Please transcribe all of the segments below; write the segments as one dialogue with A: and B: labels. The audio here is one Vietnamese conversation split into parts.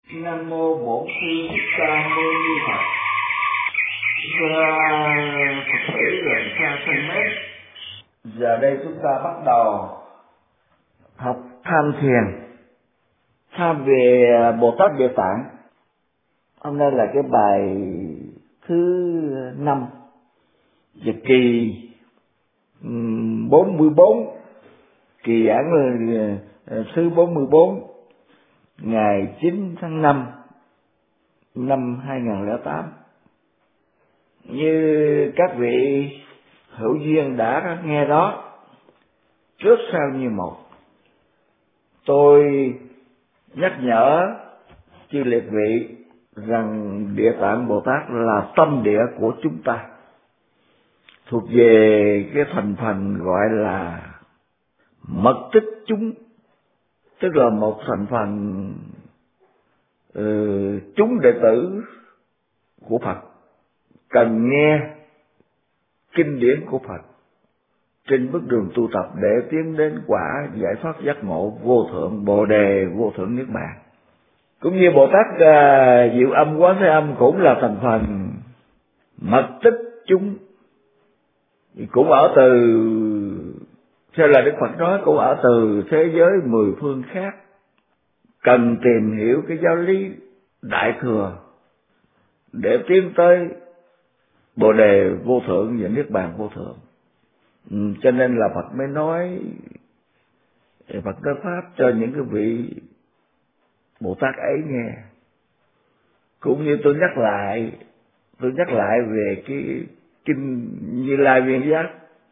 A: Nam mô Bổn Sư Thích Ca Mâu Ni Phật. Thưa Phật tử gần xa thân mến, giờ đây chúng ta bắt đầu học tham thiền, tham về Bồ Tát Địa Tạng. Hôm nay là cái bài thứ 5 và kỳ 44, kỳ giảng thứ 44, ngày 9 tháng 5 năm 2008. Như các vị hữu duyên đã nghe đó, trước sau như một, tôi nhắc nhở chư liệt vị rằng Địa Tạng Bồ Tát là tâm địa của chúng ta, thuộc về cái thành phần gọi là mật tích chúng, tức là một thành phần chúng đệ tử của Phật cần nghe kinh điển của Phật trên bước đường tu tập để tiến đến quả giải thoát giác ngộ vô thượng Bồ đề vô thượng niết bàn. Cũng như Bồ Tát Diệu Âm Quán Thế Âm cũng là thành phần mật tích chúng, cũng ở từ, theo là Đức Phật nói, cũng ở từ thế giới mười phương khác, cần tìm hiểu cái giáo lý đại thừa để tiến tới Bồ đề vô thượng và niết bàn vô thượng. Cho nên là Phật mới nói, Phật nói pháp cho những cái vị Bồ Tát ấy nghe. Cũng như tôi nhắc lại về cái kinh Như Lai Viên Giác,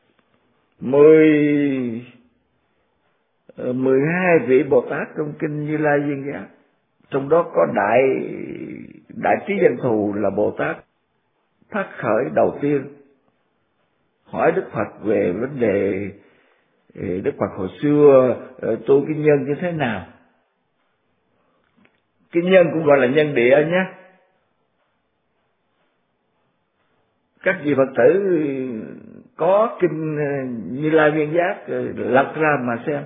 A: 12 vị Bồ Tát trong kinh Như Lai Viên Giác, trong đó có đại trí danh thù là Bồ Tát phát khởi đầu tiên hỏi Đức Phật về vấn đề Đức Phật hồi xưa tu cái nhân như thế nào. Cái nhân cũng gọi là nhân địa nhé. Các vị Phật tử có kinh Như Lai Viên Giác lật ra mà xem.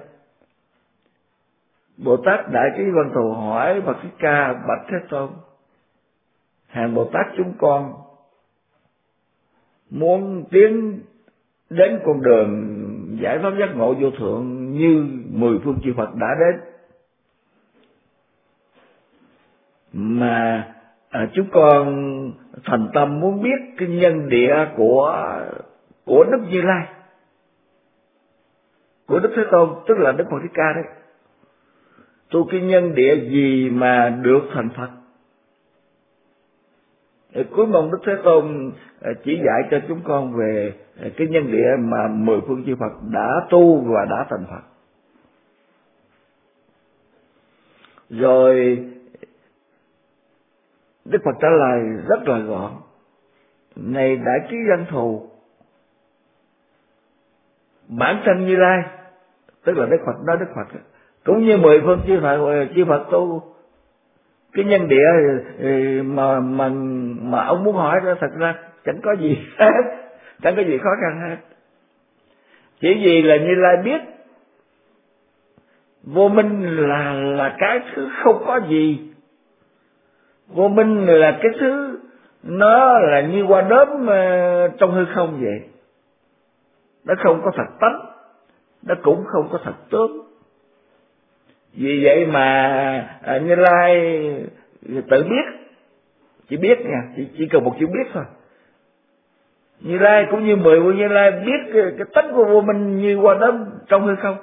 A: Bồ Tát Đại Trí Văn Thù hỏi Phật Thích Ca: bạch Thế Tôn, hàng Bồ Tát chúng con muốn tiến đến con đường giải thoát giác ngộ vô thượng như mười phương chư Phật đã đến, mà chúng con thành tâm muốn biết cái nhân địa của Đức Như Lai, của Đức Thế Tôn, tức là Đức Phật Thích Ca đấy. Tu cái nhân địa gì mà được thành Phật? Cuối mong Đức Thế Tôn chỉ dạy cho chúng con về cái nhân địa mà mười phương chư Phật đã tu và đã thành Phật. Rồi Đức Phật trả lời rất là gọn: này Đại Trí Văn Thù, bản thân Như Lai, tức là Đức Phật nói Đức Phật, cũng như mười phương chư Phật tu cái nhân địa mà ông muốn hỏi đó, thật ra chẳng có gì hết, chẳng có gì khó khăn hết. Chỉ vì là Như Lai biết vô minh là cái thứ không có gì, vô minh là cái thứ nó là như hoa đốm trong hư không vậy, nó không có thật tánh, nó cũng không có thật tướng. Vì vậy mà Như Lai tự biết, chỉ biết nha, chỉ cần một chữ biết thôi. Như Lai cũng như mười của Như Lai biết cái tánh của vô minh như hoa đốm trong hư không.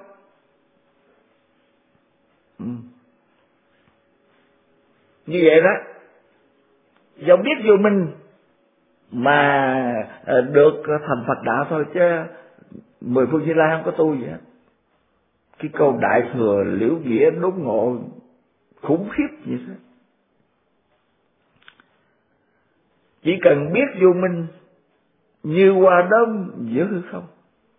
A: Như vậy đó, do biết vô minh mà được thành Phật đạo thôi, chứ mười phương Như Lai không có tu gì hết. Cái câu đại thừa liễu nghĩa đốn ngộ khủng khiếp như thế. Chỉ cần biết vô minh như hoa đốm giữa hư không,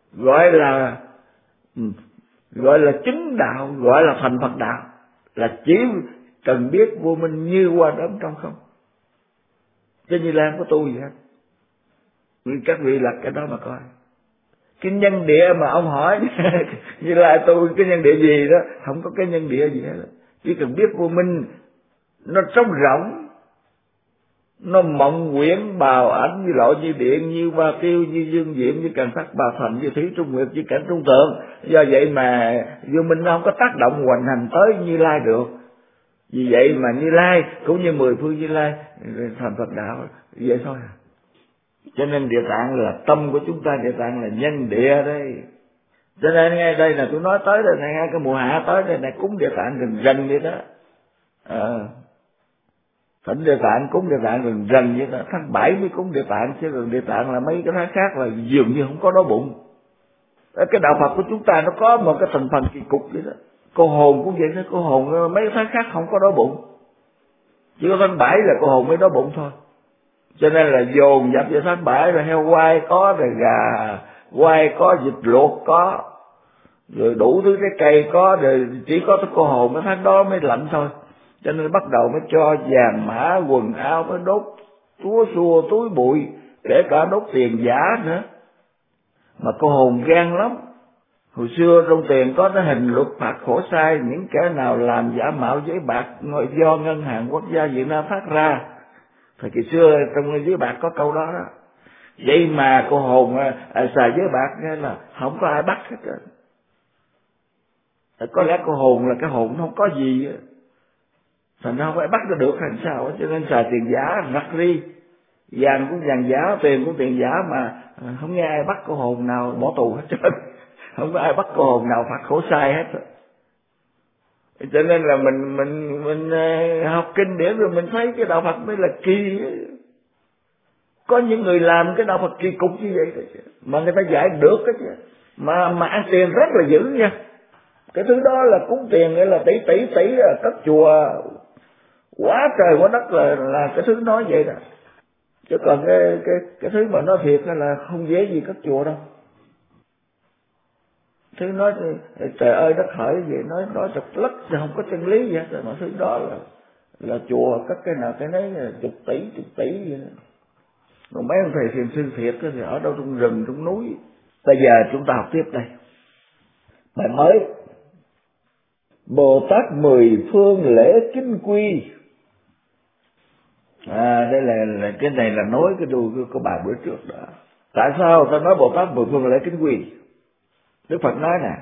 A: gọi là chứng đạo, gọi là thành Phật đạo, là chỉ cần biết vô minh như hoa đốm trong không. Chứ Như Lai không có tu gì hết. Các vị lật cái đó mà coi. Cái nhân địa mà ông hỏi Như Lai tu cái nhân địa gì đó, không có cái nhân địa gì hết. Chỉ cần biết vô minh nó trống rỗng, nó mộng quyển bào ảnh như lộ như điện, như ba tiêu, như dương diệm, như càn sắc bà thành, như thủy trung nguyệt, như cảnh trung tượng. Do vậy mà vô minh nó không có tác động hoành hành tới Như Lai được. Vì vậy mà Như Lai cũng như 10 phương Như Lai thành Phật đạo vậy thôi. Cho nên Địa Tạng là tâm của chúng ta, Địa Tạng là nhân địa đây. Cho nên ngay đây là tôi nói tới đây này, ngay cái mùa hạ tới đây này cúng Địa Tạng rần rần vậy đó. Thỉnh Địa Tạng, cúng Địa Tạng rần rần vậy đó. Tháng 7 mới cúng Địa Tạng, chứ còn Địa Tạng là mấy cái tháng khác là dường như không có đói bụng. Cái đạo Phật của chúng ta nó có một cái thành phần kỳ cục vậy đó. Cô hồn cũng vậy đó, cô hồn mấy tháng khác không có đói bụng, chỉ có tháng 7 là cô hồn mới đói bụng thôi. Cho nên là dồn dập vào tháng 7 rồi heo quay có, rồi gà quay có, vịt luộc có, rồi đủ thứ trái cây có, rồi chỉ có cô hồn cái tháng đó mới lạnh thôi. Cho nên bắt đầu mới cho vàng mã quần áo, mới đốt túa xua túi bụi, kể cả đốt tiền giả nữa. Mà cô hồn gan lắm. Hồi xưa trong tiền có cái hình luật phạt khổ sai những kẻ nào làm giả mạo giấy bạc do ngân hàng quốc gia Việt Nam phát ra. Thời kỳ xưa trong giấy bạc có câu đó đó. Vậy mà cô hồn xài giấy bạc nghe là không có ai bắt hết trơn. Có lẽ cô hồn là cái hồn nó không có gì, thành ra không ai bắt được hay sao. Cho nên xài tiền giả rắc ri, vàng cũng vàng giả, tiền cũng tiền giả, mà không nghe ai bắt cô hồn nào bỏ tù hết trơn. Không có ai bắt cô hồn nào phạt khổ sai hết. Cho nên là mình học kinh điển rồi mình thấy cái đạo Phật mới là kỳ. Có những người làm cái đạo Phật kỳ cục như vậy mà người ta dạy được cái chứ, mà ăn tiền rất là dữ nha. Cái thứ đó là cúng tiền nghĩa là tỷ cất chùa quá trời quá đất là cái thứ nói vậy đó. Chứ còn cái thứ mà nói thiệt là không dễ gì cất chùa đâu. Thứ nói trời ơi đất hỡi vậy, nói chật lất chứ không có chân lý vậy. Mà thứ đó là chùa cất cái nào cái nấy là chục tỷ vậy đó. Còn mấy ông thầy thiền sư thiệt thì ở đâu trong rừng trong núi. Bây giờ chúng ta học tiếp đây. Bài mới. Bồ Tát 10 phương lễ kính quy. Đây là cái này là nói cái đuôi của bài bữa trước đó. Tại sao ta nói Bồ Tát 10 phương lễ kính quy? Đức Phật nói nè,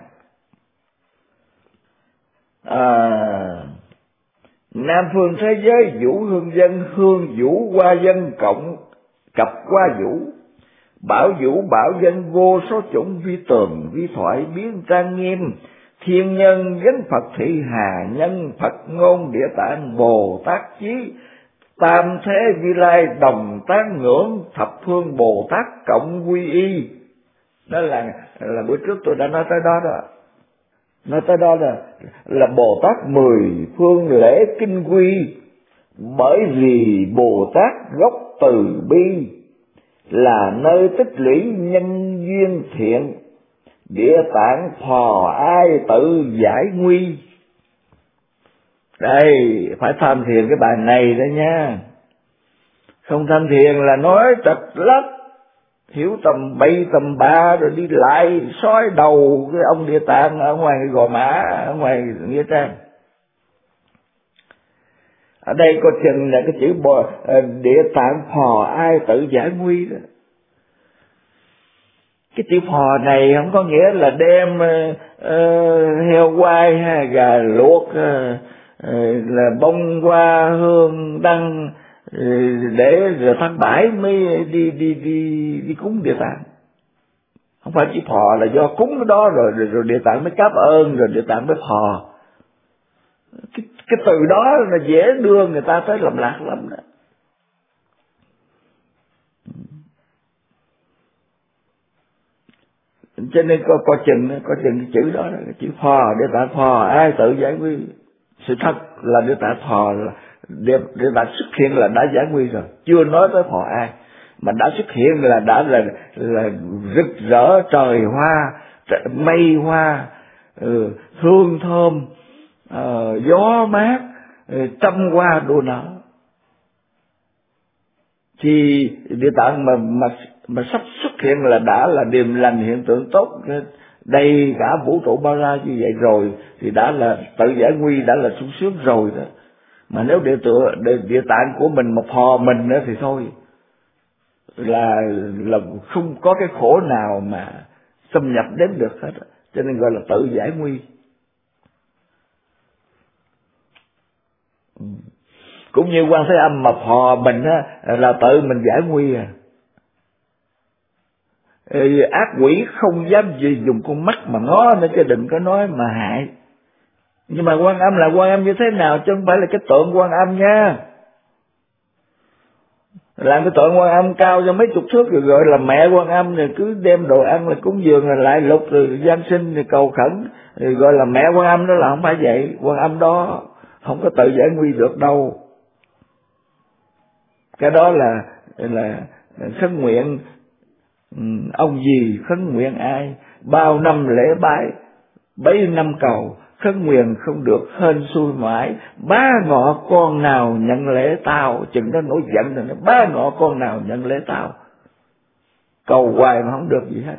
A: Nam phương thế giới vũ hương dân, hương vũ qua dân cộng cặp qua vũ, bảo vũ bảo dân vô số chủng, vi tường vi thoại biến trang nghiêm, thiên nhân gánh Phật thị hà, nhân Phật ngôn Địa Tạng Bồ Tát chí, tam thế Vi Lai đồng tán ngưỡng, thập phương Bồ Tát cộng quy y. Đó là bữa trước tôi đã nói tới đó đó. Nói tới đó là Bồ Tát 10 phương lễ kinh quy, bởi vì Bồ Tát gốc từ bi là nơi tích lũy nhân duyên thiện, Địa Tạng phò ai tự giải nguy. Đây phải tham thiền cái bài này đó nha. Không tham thiền là nói trật lất, hiểu tầm bậy tầm bạ, rồi đi lại soi đầu cái ông Địa Tạng ở ngoài Gò Mã, ở ngoài Nghĩa Trang. Ở đây có chừng là cái chữ Địa Tạng phò ai tự giải nguy đó. Cái chữ phò này không có nghĩa là đem heo quay hay gà luộc là bông hoa hương đăng để rồi tháng 7 mới đi cúng Địa Tạng. Không phải chỉ phò là do cúng cái đó rồi Địa Tạng mới cảm ơn, rồi Địa Tạng mới phò. Cái từ đó là dễ đưa người ta tới lầm lạc lắm đó. Cho nên có chừng cái chữ đó là cái chữ phò, Địa Tạng phò ai tự giải nguy. Sự thật là Địa Tạng phò là Địa Tạng xuất hiện là đã giải nguy rồi, chưa nói tới phò ai, mà đã xuất hiện là đã là rực rỡ trời hoa, mây hoa, hương thơm, gió mát, trăm hoa đua nở. Thì Địa Tạng mà sắp xuất hiện là đã là điềm lành hiện tượng tốt, đầy cả vũ trụ bao la như vậy rồi thì đã là tự giải nguy, đã là sung sướng rồi đó. Mà nếu địa tạng của mình mà phò mình nữa thì thôi, là không có cái khổ nào mà xâm nhập đến được hết, cho nên gọi là tự giải nguy. Cũng như Quan Thế Âm mà phò mình á, là tự mình giải nguy à. Ác quỷ không dám gì dùng con mắt mà ngó nữa, chứ đừng có nói mà hại. Nhưng mà Quan Âm là Quan Âm như thế nào, chứ không phải là cái tượng Quan Âm nha. Làm cái tượng Quan Âm cao cho mấy chục thước rồi gọi là mẹ Quan Âm, rồi cứ đem đồ ăn là cúng dường rồi lại lục rồi gian sinh rồi cầu khẩn rồi gọi là mẹ Quan Âm, đó là không phải vậy. Quan Âm đó không có tự giải nguy được đâu. Cái đó là khấn nguyện ông gì, khấn nguyện ai, bao năm lễ bái, bấy năm cầu, khấn nguyện không được hên xui mãi, bá ngọ con nào nhận lễ tao. Chừng đó nổi giận rồi nó bá ngọ con nào nhận lễ tao, cầu hoài mà không được gì hết.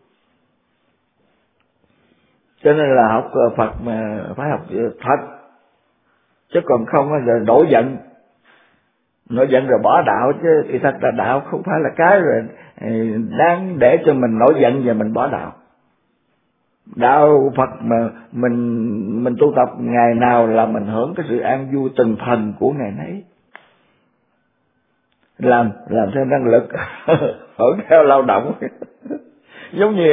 A: Cho nên là học Phật mà phải học thật, chứ còn không là nổi giận rồi bỏ đạo. Chứ thì thật là đạo không phải là cái rồi đáng để cho mình nổi giận và mình bỏ đạo. Đạo Phật mà mình tu tập ngày nào là mình hưởng cái sự an vui từng phần của ngày nấy, làm theo năng lực hưởng theo lao động. Giống như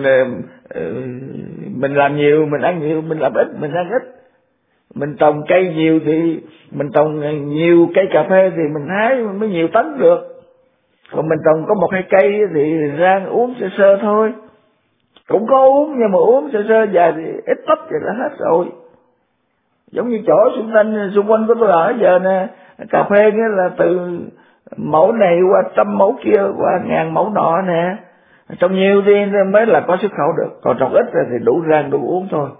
A: mình làm nhiều mình ăn nhiều, mình làm ít mình ăn ít. Mình trồng cây nhiều thì mình trồng nhiều cây cà phê thì mình hái mới nhiều tấn được. Còn mình trồng có 1-2 cây thì rang uống sơ sơ thôi. Cũng có uống nhưng mà uống sơ sơ dài thì ít tấp vậy là hết rồi. Giống như chỗ xung quanh của tôi ở giờ nè, cà phê nghĩa là từ mẫu này qua 100 mẫu kia qua 1000 mẫu nọ nè. Trồng nhiều thì mới là có xuất khẩu được, còn trồng ít thì đủ rang đủ uống thôi.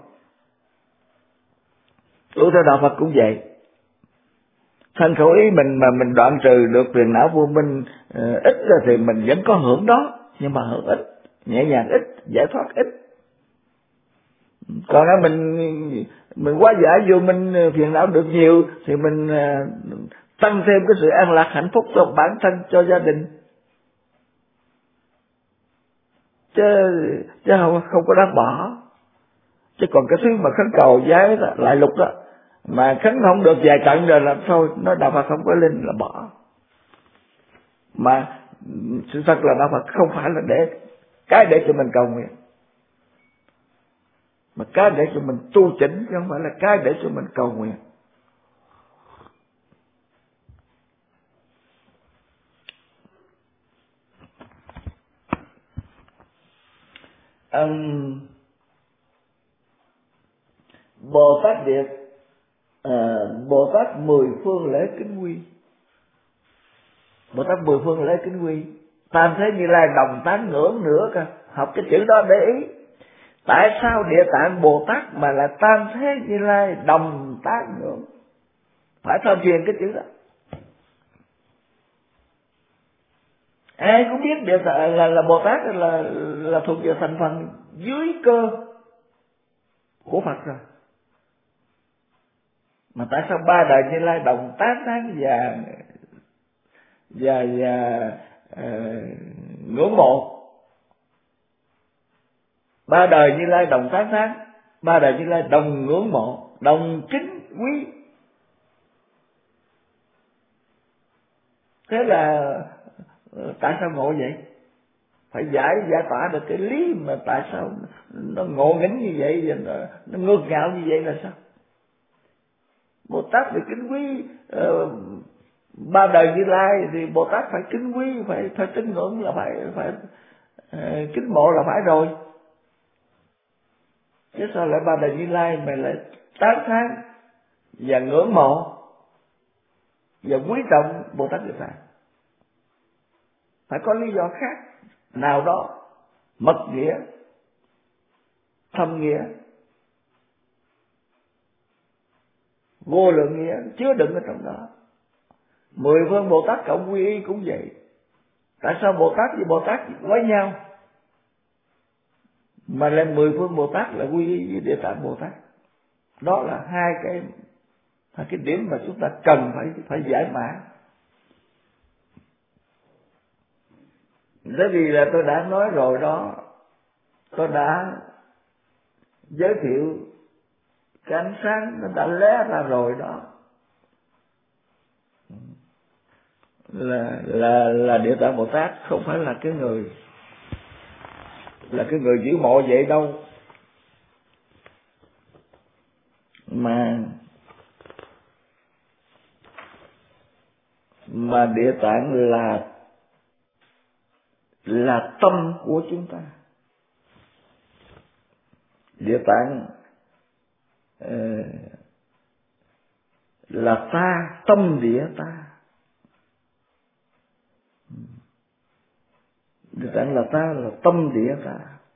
A: Tu theo đạo Phật cũng vậy. Thân khẩu ý mình mà mình đoạn trừ được phiền não vô minh ít thì mình vẫn có hưởng đó, nhưng mà hưởng ít, nhẹ nhàng ít, giải thoát ít. Còn nếu mình quá giải vô minh, phiền não được nhiều thì mình tăng thêm cái sự an lạc hạnh phúc cho bản thân, cho gia đình. Chứ không có đáng bỏ. Chứ còn cái thứ mà khấn cầu giái đó, lại lục đó, mà khấn không được vài trận rồi là thôi, nó đạo Phật không có linh là bỏ. Mà sự thật là đạo Phật không phải là để cho mình cầu nguyện, mà cái để cho mình tu chỉnh, chứ không phải là cái để cho mình cầu nguyện. Bồ Tát Điệt, Bồ Tát 10 phương lễ kính quy. Bồ Tát 10 phương lễ kính quy, tam thế Như Lai đồng tán ngưỡng nữa cơ. Học cái chữ đó để ý. Tại sao Địa Tạng Bồ Tát mà là tam thế Như Lai đồng tán ngưỡng? Phải tham thiền cái chữ đó. Ai cũng biết Địa Tạng là Bồ Tát là thuộc về thành phần dưới cơ của Phật rồi. Mà tại sao 3 đời Như Lai đồng tán thán và ngưỡng mộ? 3 đời Như Lai đồng tán thán, 3 đời Như Lai đồng ngưỡng mộ, đồng kính quý. Thế là tại sao ngộ vậy? Phải giải tỏa được cái lý mà tại sao nó ngộ nghĩnh như vậy và nó ngược ngạo như vậy là sao? Bồ Tát phải kính quý 3 đời Như Lai thì Bồ Tát phải kính quý, phải tín ngưỡng, là phải kính mộ là phải rồi. Chứ sao lại 3 đời Như Lai mà lại tán thán và ngưỡng mộ và quý trọng Bồ Tát Địa Tạng? Phải có lý do khác nào đó, mật nghĩa, thâm nghĩa, vô lượng nghĩa chứa đựng ở trong đó. 10 phương Bồ Tát cộng quy y cũng vậy. Tại sao Bồ Tát với Bồ Tát với nhau mà lên 10 phương Bồ Tát là quy y với Địa Tạng Bồ Tát? Đó là hai cái là cái điểm mà chúng ta cần phải giải mã. Bởi vì là tôi đã nói rồi đó, tôi đã giới thiệu cái ánh sáng nó đã lóe ra rồi đó, là Địa Tạng Bồ Tát không phải là cái người giữ mộ vậy đâu, mà Địa Tạng là tâm của chúng ta. Địa Tạng là ta, tâm địa ta. Địa Tạng là ta, là tâm địa ta.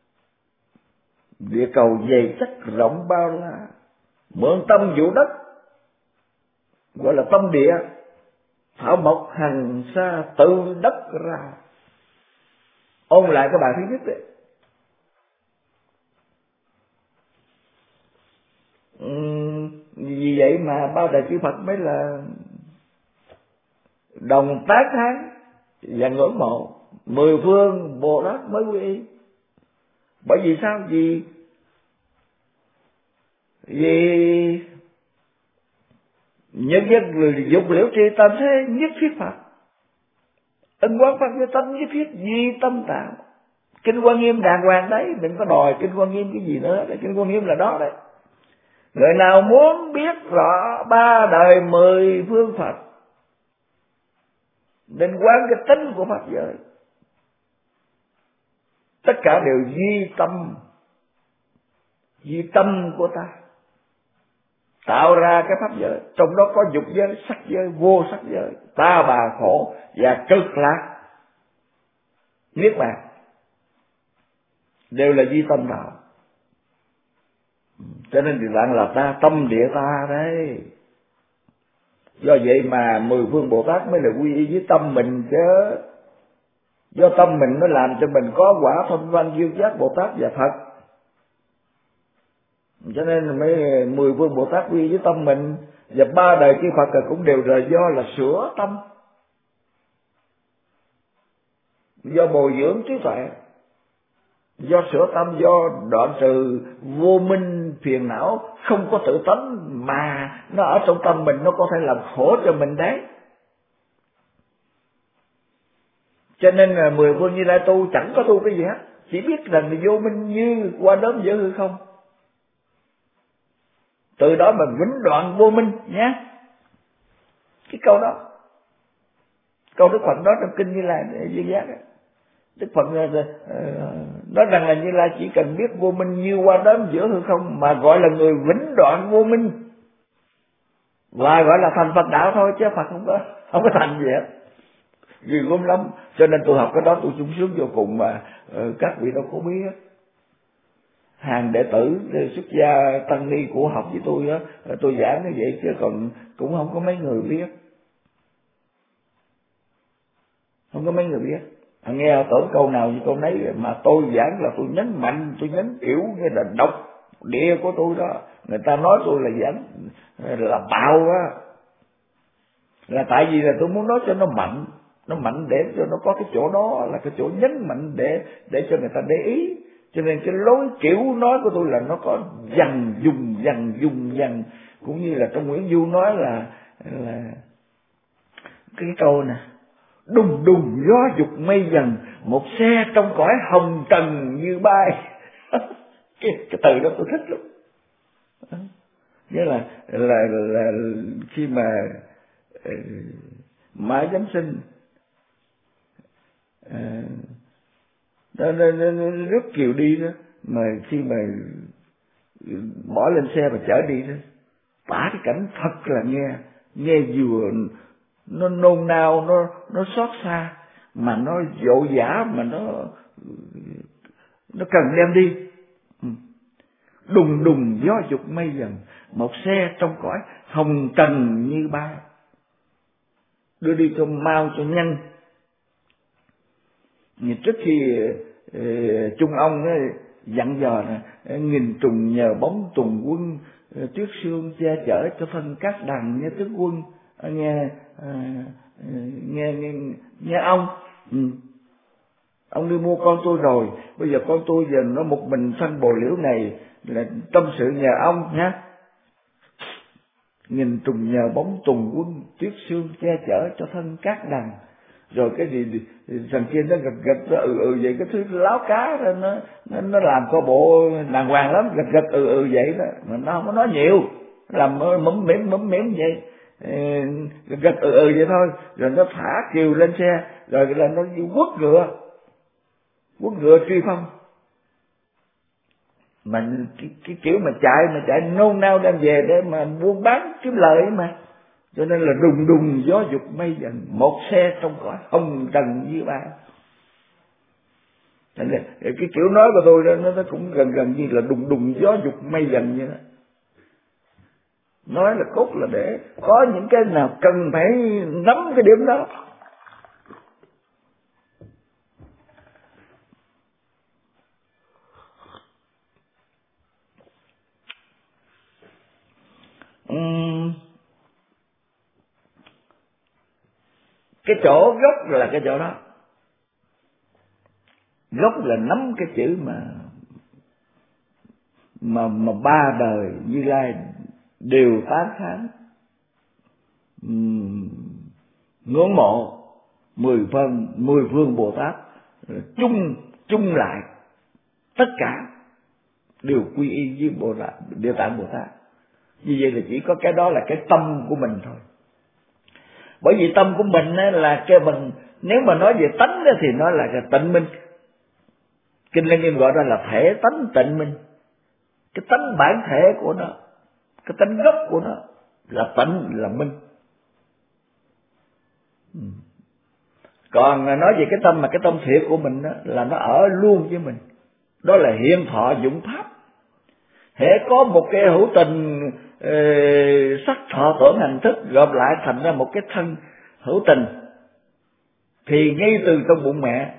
A: Địa cầu dày chắc rộng bao la, mượn tâm vũ đất, gọi là tâm địa. Thảo mộc hằng sa từ đất ra. Ôn lại cái bài thứ nhất đấy. Vì vậy mà bao đời chư Phật mới là đồng tán thán và ngưỡng mộ, 10 phương Bồ Tát mới quy y. Bởi vì sao? Vì nhân dân dục liễu trì tam thế nhất thiết Phật, ân quán Phật với tâm nhất thiết duy tâm tạo. Kinh Quan Nghiêm đàng hoàng đấy, đừng có đòi Kinh Quan Nghiêm cái gì nữa, Kinh Quan Nghiêm là đó đấy. Người nào muốn biết rõ 3 đời 10 phương Phật nên quán cái tính của Pháp giới. Tất cả đều duy tâm của ta tạo ra cái pháp giới. Trong đó có dục giới, sắc giới, vô sắc giới, ta bà khổ và cực lạc, niết bàn, đều là duy tâm tạo. Cho nên Địa Tạng là ta, tâm địa ta đấy. Do vậy mà 10 phương Bồ Tát mới là quy y với tâm mình chứ. Do tâm mình nó làm cho mình có quả thông văn diệu giác Bồ Tát và Phật. Cho nên mấy 10 phương Bồ Tát quy y với tâm mình. Và 3 đời chư Phật cũng đều là do là sửa tâm, do bồi dưỡng trí tuệ, do sửa tâm, do đoạn trừ vô minh phiền não không có tự tánh mà nó ở trong tâm mình, nó có thể làm khổ cho mình đấy. Cho nên là 10 phương Như Lai tu chẳng có tu cái gì hết, chỉ biết rằng vô minh như qua đốm giữa hư không, từ đó mà vĩnh đoạn vô minh nhé. Cái câu đó, câu Đức Phật nói trong kinh Như Lai Duyên Giác ấy. Đức Phật nói rằng là Như Lai chỉ cần biết vô minh như qua đốm giữa hư không mà gọi là người vĩnh đoạn vô minh, và gọi là thành Phật đạo thôi, chứ Phật không có thành gì hết. Vì gốm lắm. Cho nên tôi học cái đó tôi sung sướng vô cùng mà các vị đâu có biết. Hàng đệ tử xuất gia tăng ni của học với tôi á, tôi giảng như vậy chứ còn cũng không có mấy người biết. Không có mấy người biết. Nghe tưởng câu nào như câu nấy, mà tôi giảng là tôi nhấn mạnh, tôi nhấn kiểu như là độc địa của tôi đó. Người ta nói tôi là giảng là bạo á, là tại vì là tôi muốn nói cho nó mạnh để cho nó có cái chỗ đó là cái chỗ nhấn mạnh để cho người ta để ý. Cho nên cái lối kiểu nói của tôi là nó có dần dùng, cũng như là trong Nguyễn Du nói là cái câu nè: đùng đùng gió dục mây dần, một xe trong cõi hồng trần như bay. cái từ đó tôi thích lắm. Nghĩa là khi mà Mã Giám Sinh nó rước Kiều đi đó, mà khi mà bỏ lên xe và chở đi đó, tả cái cảnh thật là nghe vừa nó nôn nao, nó xót xa, mà nó dội dã, mà nó cần đem đi. Đùng đùng gió dục mây dần, một xe trong cõi hồng trần như bay, đưa đi cho mau cho nhanh. Trước khi Trung ông dặn dò là nghìn trùng nhờ bóng tùng quân, tuyết sương che chở cho thân các đằng nghe tướng quân, nghe ông. Ông đi mua con tôi rồi, bây giờ con tôi giờ nó một mình săn bồ liễu này, là tâm sự nhờ ông nhé. Nghìn trùng nhờ bóng tùng quân, tuyết sương che chở cho thân các đằng. Rồi cái gì thằng kia nó gật vậy, cái thứ láo cá đó, nó làm coi bộ đàng hoàng lắm, gật vậy đó, mà nó không có nói nhiều, làm mẫm mỉm vậy, gật vậy thôi. Rồi nó thả kiều lên xe, rồi là nó quất ngựa truy phong. Mà cái kiểu mà chạy nôn nao đem về để mà buôn bán kiếm lợi mà. Cho nên là đùng đùng gió dục mây dần, một xe trong cõi hồng trần như ba. Cái kiểu nói của tôi đó, nó cũng gần như là đùng đùng gió dục mây dần như đó. Nói là cốt là để có những cái nào cần phải nắm cái điểm đó. Cái chỗ gốc là cái chỗ đó. Gốc là nắm cái chữ mà ba đời Như Lai đều tán thán, ngưỡng mộ, mười phương Bồ Tát chung lại tất cả đều quy y với Bồ Tát, Địa Tạng Bồ Tát. Như vậy là chỉ có cái đó là cái tâm của mình thôi. Bởi vì tâm của mình là cái mình, nếu mà nói về tánh thì nó là cái tịnh minh. Kinh Lăng Nghiêm gọi đó là thể tánh tịnh minh. Cái tánh bản thể của nó, cái tánh gốc của nó là tịnh, là minh. Còn nói về cái tâm mà cái tâm thiệt của mình đó, là nó ở luôn với mình. Đó là hiện thọ dụng pháp. Hễ có một cái hữu tình sắc thọ tưởng hành thức gộp lại thành ra một cái thân hữu tình, thì ngay từ trong bụng mẹ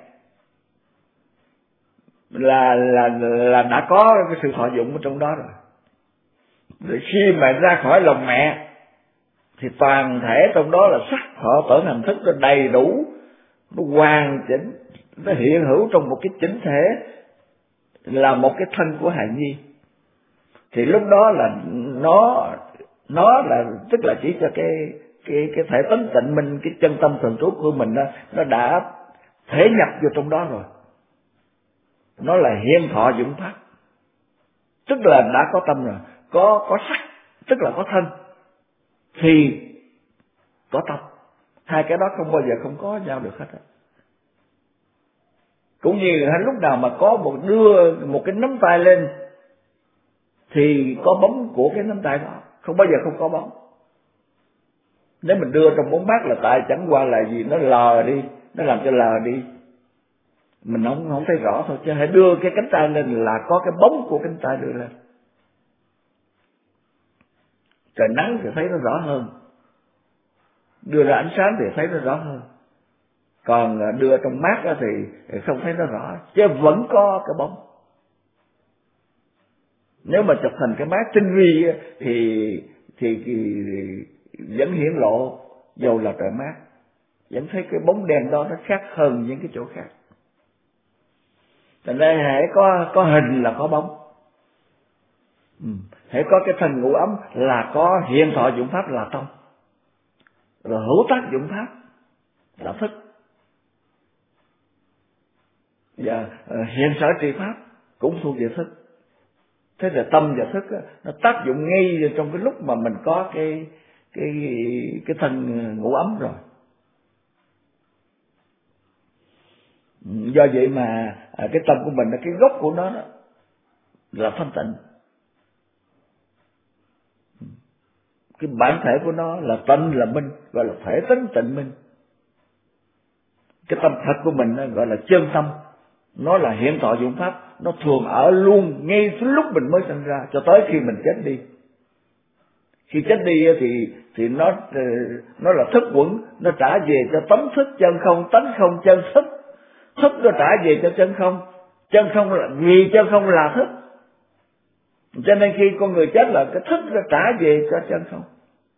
A: là đã có cái sự thọ dụng ở trong đó rồi. Rồi khi mà ra khỏi lòng mẹ thì toàn thể trong đó là sắc thọ tưởng hành thức nó đầy đủ, nó hoàn chỉnh, nó hiện hữu trong một cái chỉnh thể, là một cái thân của hài nhi. Thì lúc đó là nó là tức là chỉ cho cái thể tánh tịnh minh, cái chân tâm thường trú của mình đó, nó đã thể nhập vô trong đó rồi. Nó là hiện thọ dụng pháp, tức là đã có tâm rồi, có sắc, tức là có thân, thì có tâm. Hai cái đó không bao giờ không có nhau được hết. Cũng như là lúc nào mà có đưa một cái nắm tay lên thì có bóng của cái nắm tay đó, không bao giờ không có bóng. Nếu mình đưa trong bóng mát là tại chẳng qua là gì, nó lờ đi, nó làm cho lờ đi, mình không thấy rõ thôi. Chứ hãy đưa cái cánh tay lên là có cái bóng của cánh tay đưa lên. Trời nắng thì thấy nó rõ hơn, đưa ra ánh sáng thì thấy nó rõ hơn. Còn đưa trong mát thì không thấy nó rõ, chứ vẫn có cái bóng. Nếu mà chụp thành cái mát tinh vi thì vẫn hiển lộ, dầu là trời mát, vẫn thấy cái bóng đèn đó nó khác hơn những cái chỗ khác. Thành ra hãy có hình là có bóng, hãy có cái thân ngũ ấm là có hiện thọ dụng pháp là tâm, rồi hữu tác dụng pháp là thức, và hiện sở tri pháp cũng thuộc về thức. Thế là tâm và thức đó, nó tác dụng ngay trong cái lúc mà mình có cái thân ngũ ấm rồi. Do vậy mà cái tâm của mình, cái gốc của nó đó là thanh tịnh. Cái bản thể của nó là tịnh, là minh, gọi là thể tánh tịnh minh. Cái tâm thật của mình đó, gọi là chân tâm, nó là hiện thọ dụng pháp, nó thường ở luôn ngay từ lúc mình mới sinh ra cho tới khi mình chết đi. Khi chết đi thì nó là thức quẩn, nó trả về cho tánh thức chân không, tánh không chân thức, thức nó trả về cho chân không là vì chân không là thức. Cho nên khi con người chết là cái thức nó trả về cho chân không.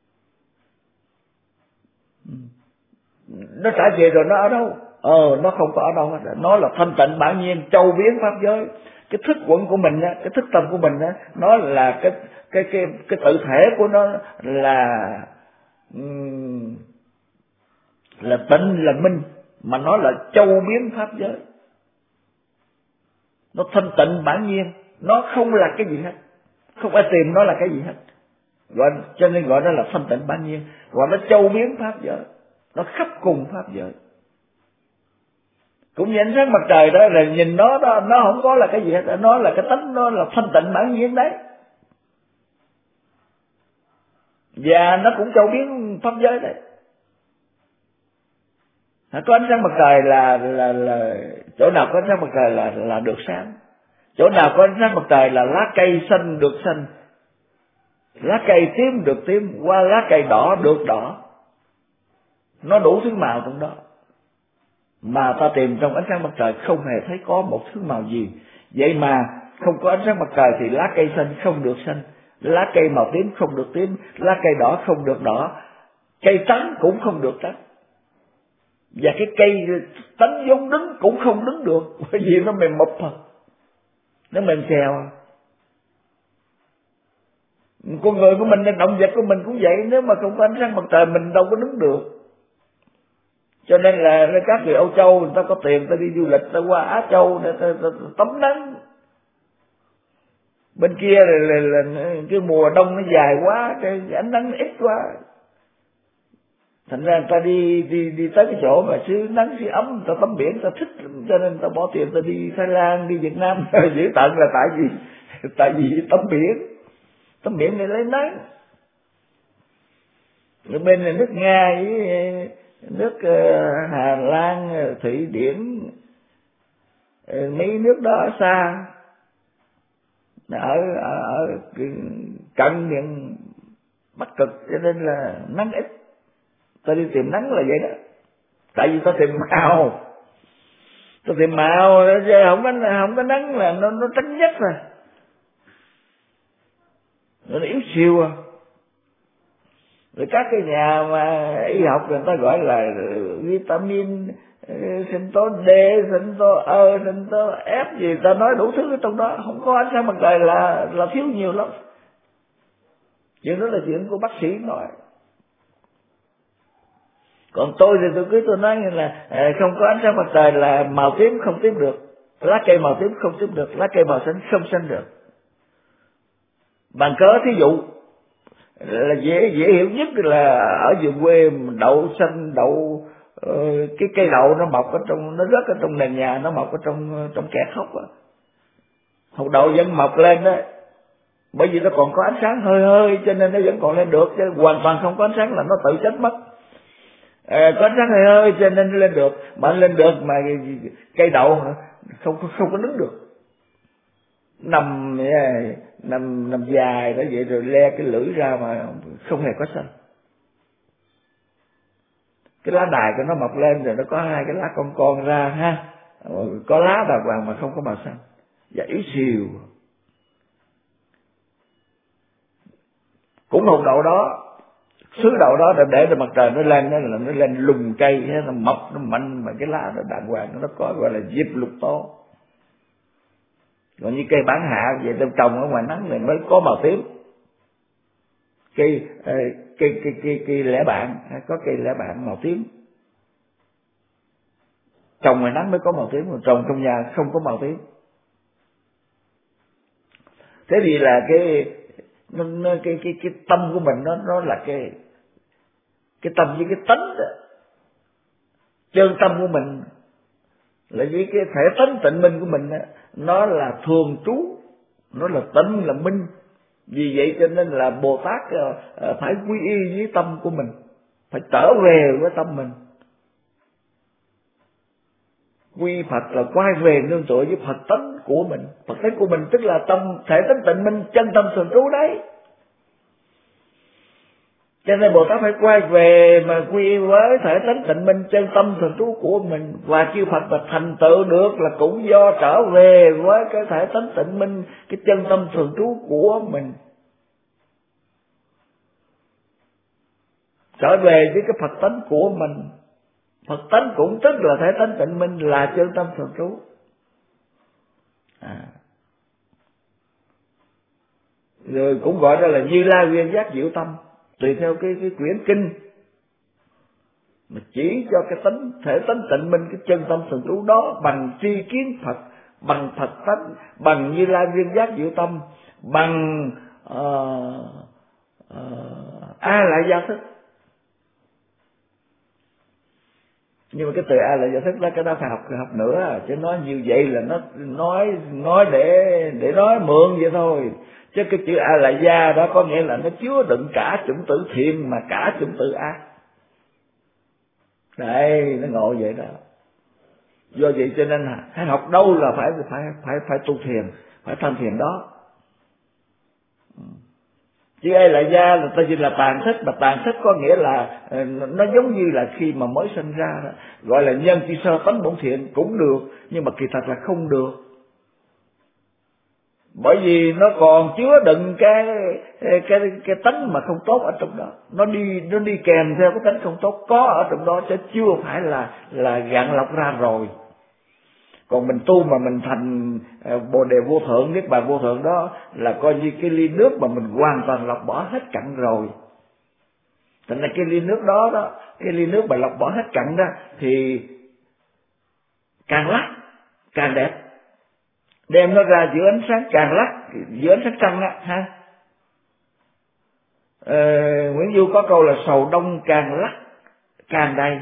A: Nó trả về rồi nó ở đâu? Nó không có ở đâu hết. Nó là thanh tịnh bản nhiên, châu biến pháp giới. Cái thức quẩn của mình á, cái thức tâm của mình á, nó là cái tự thể của nó là tịnh, là minh, mà nó là châu biến pháp giới. Nó thanh tịnh bản nhiên, nó không là cái gì hết, không ai tìm nó là cái gì hết. Cho nên gọi nó là thanh tịnh bản nhiên, gọi nó châu biến pháp giới, nó khắp cùng pháp giới. Cũng như ánh sáng mặt trời đó, là nhìn nó đó, nó không có là cái gì hết, nó là cái tánh, nó là thanh tịnh bản nhiên đấy. Và nó cũng châu biến pháp giới đấy. Có ánh sáng mặt trời là chỗ nào có ánh sáng mặt trời là được sáng. Chỗ nào có ánh sáng mặt trời là lá cây xanh được xanh, lá cây tím được tím, qua lá cây đỏ được đỏ. Nó đủ thứ màu trong đó. Mà ta tìm trong ánh sáng mặt trời không hề thấy có một thứ màu gì. Vậy mà không có ánh sáng mặt trời thì lá cây xanh không được xanh, lá cây màu tím không được tím, lá cây đỏ không được đỏ, cây trắng cũng không được trắng. Và cái cây tánh vốn đứng cũng không đứng được, bởi vì nó mềm mụp à, nó mềm xèo. Con người của mình, động vật của mình cũng vậy, nếu mà không có ánh sáng mặt trời mình đâu có đứng được. Cho nên là các người Âu Châu người ta có tiền, ta đi du lịch, ta qua Á Châu để ta tắm nắng. Bên kia là cái mùa đông nó dài quá, cái ánh nắng ít quá, thành ra người ta đi tới cái chỗ mà xứ nắng xứ ấm, người ta tắm biển, người ta thích, cho nên người ta bỏ tiền, người ta đi Thái Lan, đi Việt Nam giữ tận là tại vì tắm biển để lấy nắng. Ở bên là nước Nga với nước Hà Lan, Thụy Điển, mấy nước đó ở xa, ở cận miền Bắc Cực, cho nên là nắng ít. Ta đi tìm nắng là vậy đó, tại vì ta tìm màu, không có nắng là nó trắng nhất rồi, nó yếu siêu à. Rồi các cái nhà mà y học người ta gọi là vitamin, sinh tố D, sinh tố E, sinh tố F gì, ta nói đủ thứ ở trong đó. Không có ánh sáng mặt trời là thiếu nhiều lắm. Chuyện đó là chuyện của bác sĩ nói. Còn tôi thì tôi nói như là không có ánh sáng mặt trời là màu tím không tím được, lá cây màu tím không tím được, lá cây màu xanh không xanh được. Bằng cớ thí dụ là dễ hiểu nhất là ở vùng quê đậu xanh, cái cây đậu nó mọc ở trong, nó rớt ở trong nền nhà, nó mọc ở trong kẽ khóc á, hột đậu vẫn mọc lên đó, bởi vì nó còn có ánh sáng hơi cho nên nó vẫn còn lên được, chứ hoàn toàn không có ánh sáng là nó tự chết mất. Có ánh sáng hơi cho nên nó lên được, mà lên được mà cây đậu không có đứng được, nằm dài đó vậy, rồi le cái lưỡi ra mà không hề có xanh. Cái lá đài của nó mọc lên rồi nó có hai cái lá con ra ha, có lá đàng hoàng mà không có màu xanh, và yếu xìu. Cũng hột đậu đó, xứ đậu đó để cho mặt trời nó lên, nó lên lùng cây, nó mọc, nó mạnh, mà cái lá nó đàng hoàng, nó có gọi là diệp lục tố. Còn như cây bản hạ vậy, tôi trồng ở ngoài nắng này mới có màu tím. Cây lẻ bạn, có cây lẻ bạn màu tím, trồng ngoài nắng mới có màu tím, còn trồng trong nhà không có màu tím. Thế thì là cái tâm của mình nó là cái tâm với cái tánh đó. Chân tâm của mình là với cái thể tánh tịnh minh của mình đó, nó là thường trú, nó là tịnh, là minh. Vì vậy cho nên là Bồ Tát phải quy y với tâm của mình, phải trở về với tâm mình. Quy Phật là quay về nương tựa với Phật tánh của mình. Phật tánh của mình tức là tâm, thể tánh tịnh minh, chân tâm thường trú đấy. Cho nên Bồ Tát phải quay về mà quy với thể tánh tịnh minh chân tâm thường trú của mình, và chư Phật mà thành tựu được là cũng do trở về với cái thể tánh tịnh minh, cái chân tâm thường trú của mình, trở về với cái Phật tánh của mình. Phật tánh cũng tức là thể tánh tịnh minh, là chân tâm thường trú. Rồi cũng gọi ra là Như Lai Nguyên Giác Diệu Tâm, tùy theo cái quyển kinh mà chỉ cho cái thể tánh tịnh minh, cái chân tâm thường trú đó bằng tri kiến Phật, bằng Phật tánh, bằng Như Lai Nguyên Giác Diệu Tâm, bằng A Lại Gia Thức. Nhưng mà cái từ A Lại Gia Thức đó, cái đó phải học nữa, chứ nói như vậy là nó nói để nói mượn vậy thôi. Chứ cái chữ A Lại Gia đó có nghĩa là nó chứa đựng cả chủng tử thiện mà cả chủng tử ác. Đây, nó ngộ vậy đó. Do vậy cho nên hay học đâu là phải tu thiền, phải tham thiền đó. Chứ A Lại Gia là ta chỉ là tàn thức, mà tàn thức có nghĩa là nó giống như là khi mà mới sinh ra đó, gọi là nhân chi sơ tánh bổn thiện cũng được, nhưng mà kỳ thật là không được. Bởi vì nó còn chứa đựng cái tánh mà không tốt ở trong đó, nó đi kèm theo cái tánh không tốt có ở trong đó, chứ chưa phải là gạn lọc ra rồi. Còn mình tu mà mình thành Bồ Đề vô thượng, Niết Bàn vô thượng đó là coi như cái ly nước mà mình hoàn toàn lọc bỏ hết cặn rồi. Thành ra cái ly nước đó, cái ly nước mà lọc bỏ hết cặn đó thì càng lắc càng đẹp, đem nó ra giữa ánh sáng, càng lắc giữa ánh sáng trăng á ha. Nguyễn Du có câu là sầu đông càng lắc càng đầy,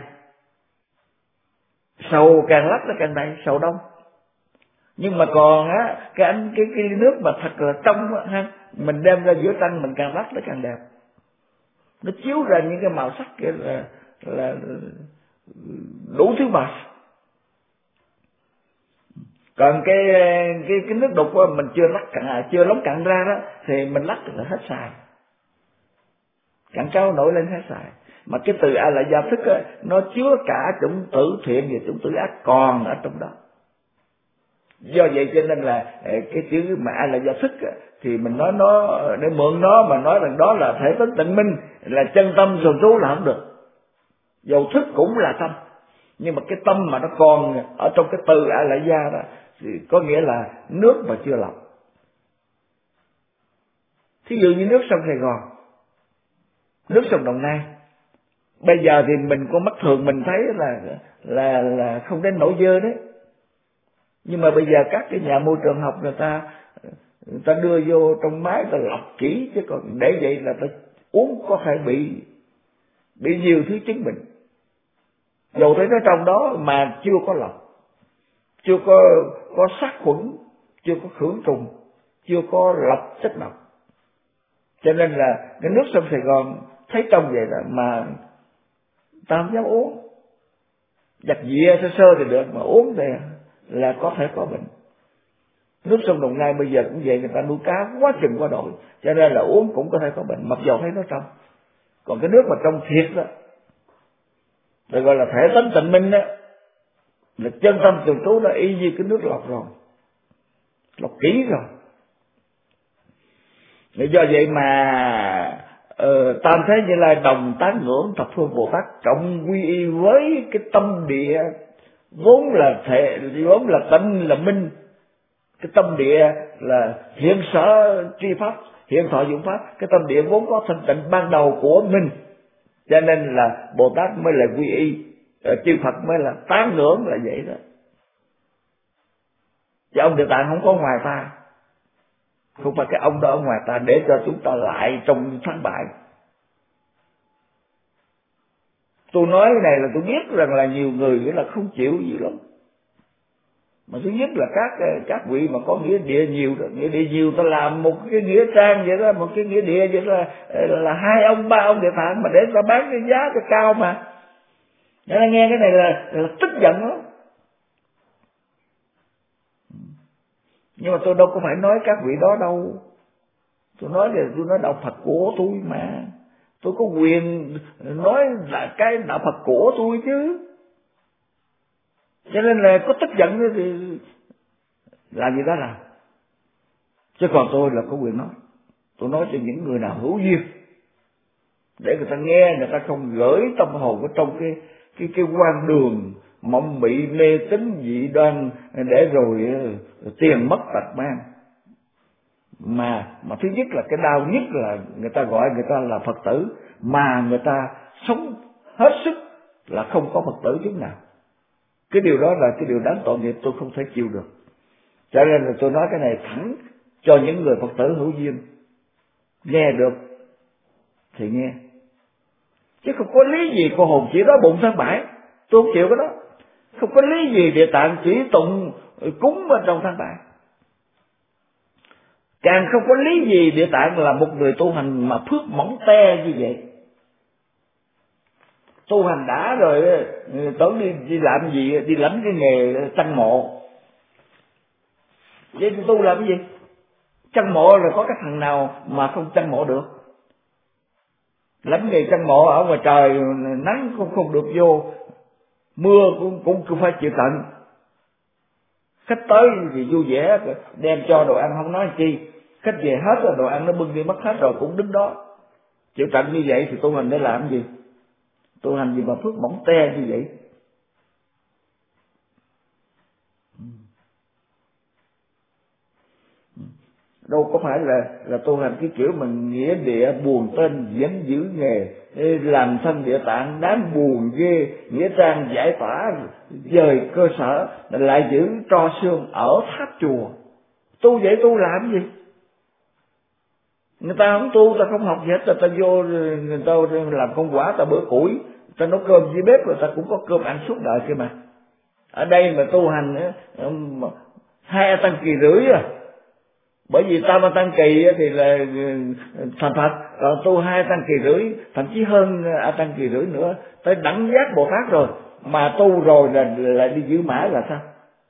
A: sầu càng lắc nó càng đầy, sầu đông. Nhưng mà còn á cái ly nước mà thật là trong á ha, mình đem ra giữa trăng mình càng lắc nó càng đẹp, nó chiếu ra những cái màu sắc kia là đủ thứ màu. Còn cái nước đục mình chưa lóng cặn ra đó thì mình lắc là hết xài, cặn cao nổi lên hết xài. Mà cái từ A Lại Gia Thức á, nó chứa cả chủng tử thiện và chủng tử ác còn ở trong đó. Do vậy cho nên là cái chữ mà A Lại Gia Thức á, thì mình nói nó để mượn nó mà nói rằng đó là thể tánh tịnh minh, là chân tâm thường trú là không được. Dầu thức cũng là tâm, nhưng mà cái tâm mà nó còn ở trong cái từ A Lại Gia đó thì có nghĩa là nước mà chưa lọc. Thí dụ như nước sông Sài Gòn, nước sông Đồng Nai, bây giờ thì mình con mắt thường mình thấy là không đến nỗi dơ đấy. Nhưng mà bây giờ các cái nhà môi trường học người ta đưa vô trong máy ta lọc kỹ, chứ còn để vậy là ta uống có thể bị nhiều thứ chứng bệnh. Dù thấy nó trong đó mà chưa có lọc, chưa có sát khuẩn, chưa có khử trùng, chưa có lọc chất độc. Cho nên là cái nước sông Sài Gòn thấy trong vậy đó mà ta không dám uống. Giặt dịa sơ thì được, mà uống thì là có thể có bệnh. Nước sông Đồng Nai bây giờ cũng vậy, người ta nuôi cá quá chừng quá đội, cho nên là uống cũng có thể có bệnh, mặc dù thấy nó trong. Còn cái nước mà trong thiệt đó, rồi gọi là thể tánh tịnh minh đó, là chân tâm thường trú, nó y như cái nước lọc rồi, lọc kỹ rồi. Để do vậy mà tam thế Như Lai đồng tán ngưỡng thập phương Bồ Tát, cộng quy y với cái tâm địa vốn là tịnh là minh. Cái tâm địa là hiện sở tri pháp, hiện thọ dụng pháp, cái tâm địa vốn có thanh tịnh ban đầu của mình, cho nên là Bồ Tát mới là quy y, chư Phật mới là tán ngưỡng, là vậy đó. Chứ ông Địa Tạng không có ngoài ta, không phải cái ông đó ở ngoài ta để cho chúng ta lại trong thất bại. Tôi nói cái này là tôi biết rằng là nhiều người là không chịu gì lắm. Mà thứ nhất là các vị mà có nghĩa địa nhiều đó, nghĩa địa nhiều ta làm một cái nghĩa trang vậy đó, một cái nghĩa địa vậy là 2 ông 3 ông Địa Tạng mà để ta bán cái giá cho cao mà. Nên là nghe cái này là tức giận lắm. Nhưng mà tôi đâu có phải nói các vị đó đâu. Tôi nói đạo Phật của tôi mà. tôi có quyền nói là cái đạo Phật của tôi chứ. Cho nên là có tức giận thì làm gì đó làm. Chứ còn tôi là có quyền nói. Tôi nói cho những người nào hữu duyên, để người ta nghe, người ta không gửi tâm hồn ở trong cái quan đường mộng mị mê tín dị đoan, để rồi tiền mất tật mang. Mà thứ nhất là cái đau nhất là người ta gọi người ta là Phật tử, mà người ta sống hết sức là không có Phật tử chút nào. Cái điều đó là cái điều đáng tội nghiệp, tôi không thể chịu được. Cho nên là tôi nói cái này thẳng cho những người Phật tử hữu duyên, nghe được thì nghe, chứ không có lý gì cô hồn chỉ đói bụng tháng 7, tôi không chịu cái đó. Không có lý gì Địa Tạng chỉ tụng cúng bên trong tháng 7. Càng không có lý gì Địa Tạng là một người tu hành mà phước mỏng te như vậy. Tu hành đã rồi tưởng đi làm gì, đi lãnh cái nghề trăng mộ. Vậy tu làm cái gì? Trăng mộ rồi có cái thằng nào mà không trăng mộ được? Lãnh nghề trăng mộ ở ngoài trời nắng cũng không được vô, mưa cũng phải chịu tận. Khách tới thì vui vẻ đem cho đồ ăn không nói chi, khách về hết rồi đồ ăn nó bưng đi mất hết rồi cũng đứng đó chịu tận như vậy thì tu hành để làm gì? Tu hành gì mà phước mỏng te như vậy? Đâu có phải là tu hành cái kiểu mình nghĩa địa buồn tên vẫn giữ nghề, làm thân Địa Tạng đáng buồn ghê, nghĩa trang giải tỏa dời cơ sở lại giữ tro xương ở tháp chùa. Tu vậy tu làm gì? Người ta không tu, ta không học gì hết, ta vô người ta làm công quả, ta bữa củi, ta nấu cơm dưới bếp rồi ta cũng có cơm ăn suốt đời kia mà. Ở đây mà tu hành 2 tăng kỳ rưỡi à. Bởi vì Tam Ma Tăng Kỳ thì là thành Phật, còn tu 2 tăng kỳ rưỡi, thậm chí hơn A Tăng kỳ rưỡi nữa, tới đẳng giác Bồ Tát rồi, mà tu rồi là đi giữ mãi là sao?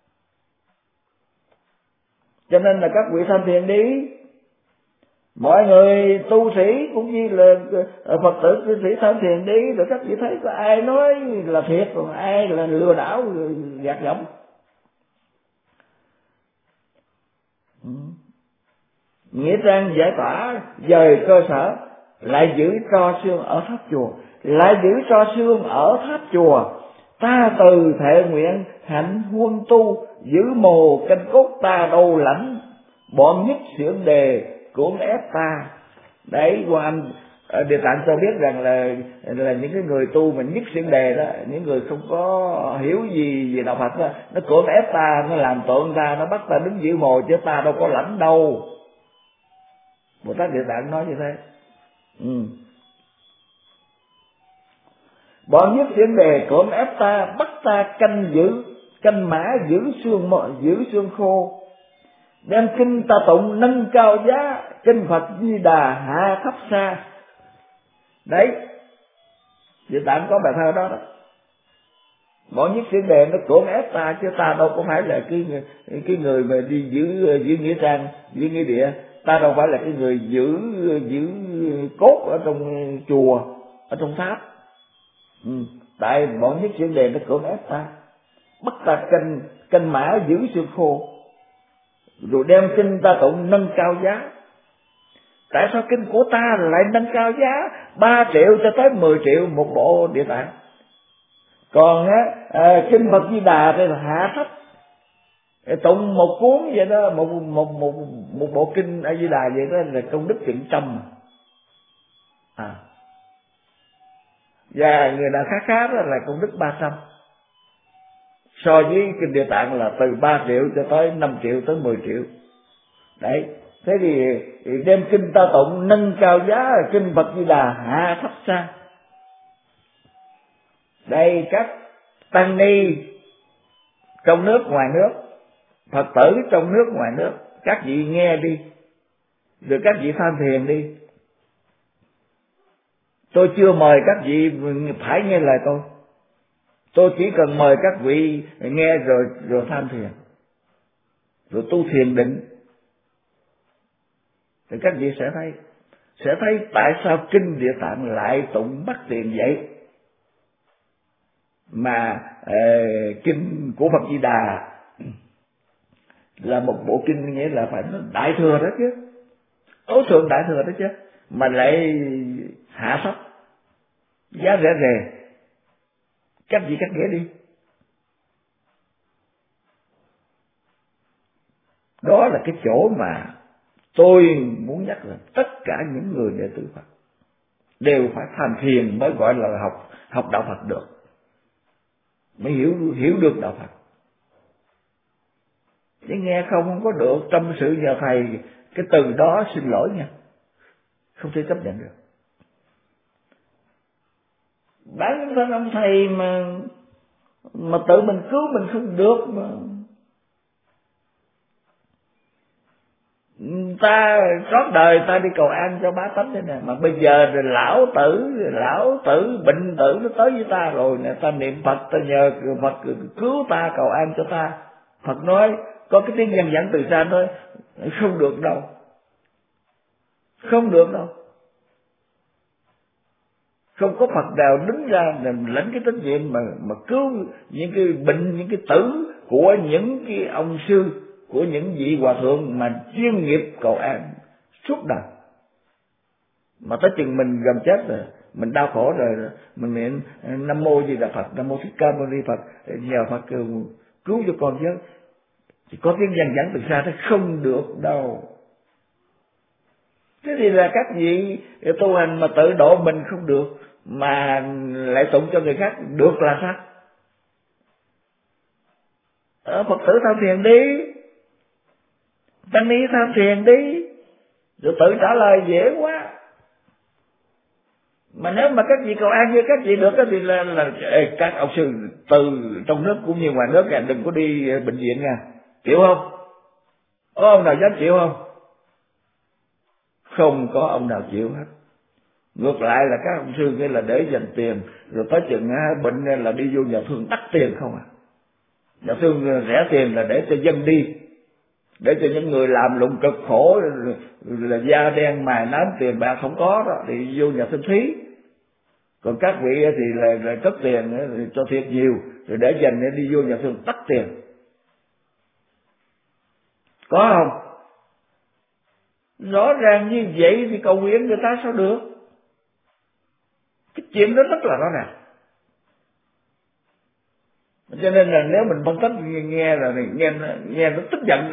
A: Cho nên là các vị tham thiền đi, mọi người tu sĩ cũng như là Phật tử cư sĩ tham thiền đi, rồi các vị thấy có ai nói là thiệt, còn ai là lừa đảo gạt gẫm. Nghĩa trang giải tỏa dời cơ sở lại giữ tro xương ở tháp chùa, lại giữ tro xương ở tháp chùa. Ta từ thệ nguyện hạnh huân tu, giữ mồ canh cốt ta đâu lãnh, bọn nhất xưởng đề cưỡng ép ta. Đấy, Quan Địa Tạng cho biết rằng là những cái người tu mà nhất xưởng đề đó, những người không có hiểu gì về đạo Phật đó, nó cưỡng ép ta, nó làm tội ta, nó bắt ta đứng giữ mồ, chứ ta đâu có lãnh đâu. Bồ Tát Địa Tạng nói như thế. Bọn nhất xưởng đề cưỡng ép ta, bắt ta canh mã giữ xương khô, đem kinh ta tụng nâng cao giá, kinh Phật Di Đà hạ thấp xa. Đấy, Địa Tạng có bài thơ đó đó. Bọn nhất xưởng đề nó cưỡng ép ta, chứ ta đâu có phải là cái người mà đi giữ nghĩa trang, giữ nghĩa địa. Ta đâu phải là cái người giữ cốt ở trong chùa, ở trong tháp. Tại bọn nhất xưởng đề nó cưỡng ép ta, bắt ta canh mã giữ xương khô, rồi đem kinh ta tụng nâng cao giá. Tại sao kinh của ta lại nâng cao giá 3 triệu cho tới 10 triệu một bộ Địa Tạng, còn kinh Phật Di Đà thì là hạ thấp, tụng một cuốn vậy đó, một bộ kinh A Di Đà vậy đó là công đức chừng trăm. Và người nào khá đó là công đức 300. So với kinh Địa Tạng là từ 3 triệu cho tới 5 triệu tới 10 triệu. Đấy, thế thì đem kinh ta tụng nâng cao giá, kinh Phật Di Đà hạ thấp xa. Đây, các tăng ni trong nước ngoài nước, Phật tử trong nước ngoài nước, các vị nghe đi, rồi các vị tham thiền đi. Tôi chưa mời các vị phải nghe lời tôi chỉ cần mời các vị nghe rồi tham thiền, rồi tu thiền định, thì các vị sẽ thấy sẽ thấy tại sao kinh Địa Tạng lại tụng bắt tiền vậy, mà kinh của Phật Di Đà là một bộ kinh nghĩa là phải nó đại thừa đó chứ, tối thượng đại thừa đó chứ, mà lại hạ sóc giá rẻ rề, cách gì cách nghĩa đi. Đó là cái chỗ mà tôi muốn nhắc là tất cả những người đệ tử Phật đều phải tham thiền mới gọi là học đạo Phật được, mới hiểu được đạo Phật. Chứ nghe không có được, tâm sự nhờ thầy, cái từ đó xin lỗi nha, không thể chấp nhận được. Bản thân ông thầy mà tự mình cứu mình không được, mà ta suốt đời ta đi cầu an cho bá tánh thế này, mà bây giờ rồi lão tử bệnh tử nó tới với ta rồi nè, ta niệm Phật, ta nhờ Phật cứu ta, cầu an cho ta. Phật nói có cái tiếng dân dẫn từ xa thôi, không được đâu, không được đâu. Không có Phật nào đứng ra lãnh cái trách nhiệm mà cứu những cái bệnh, những cái tử của những cái ông sư, của những vị hòa thượng mà chuyên nghiệp cầu an suốt đời. Mà tới chừng mình gần chết rồi, mình đau khổ rồi, mình niệm Nam Mô Di Đà Phật, Nam Mô Thích Ca Mâu Ni Phật, nhờ Phật cứu cho con chứ. Chỉ có tiếng dân dẫn từ xa thế không được đâu. Thế thì là các vị tu hành mà tự độ mình không được, mà lại tụng cho người khác được là sao? Phật tử tham thiền đi, tăng ni tham thiền đi, rồi tự trả lời dễ quá. Mà nếu mà các vị cầu an như các vị được thì là các ông sư từ trong nước cũng như ngoài nước đừng có đi bệnh viện nha, chịu không? Có ông nào dám chịu không? Không có ông nào chịu hết. Ngược lại là các ông sư kia là để dành tiền, rồi tới chừng bệnh là đi vô nhà thương đắt tiền không à. Nhà thương rẻ tiền là để cho dân đi, để cho những người làm lụng cực khổ là da đen mài nám tiền bạc không có đó thì vô nhà thương thí. Còn các vị thì là cất tiền cho thiệt nhiều, rồi để dành để đi vô nhà thương đắt tiền. Có không? Rõ ràng như vậy thì cầu nguyện người ta sao được? Cái chuyện đó rất là rõ ràng. Cho nên là nếu mình phân tích nghe là nghe nó tức giận.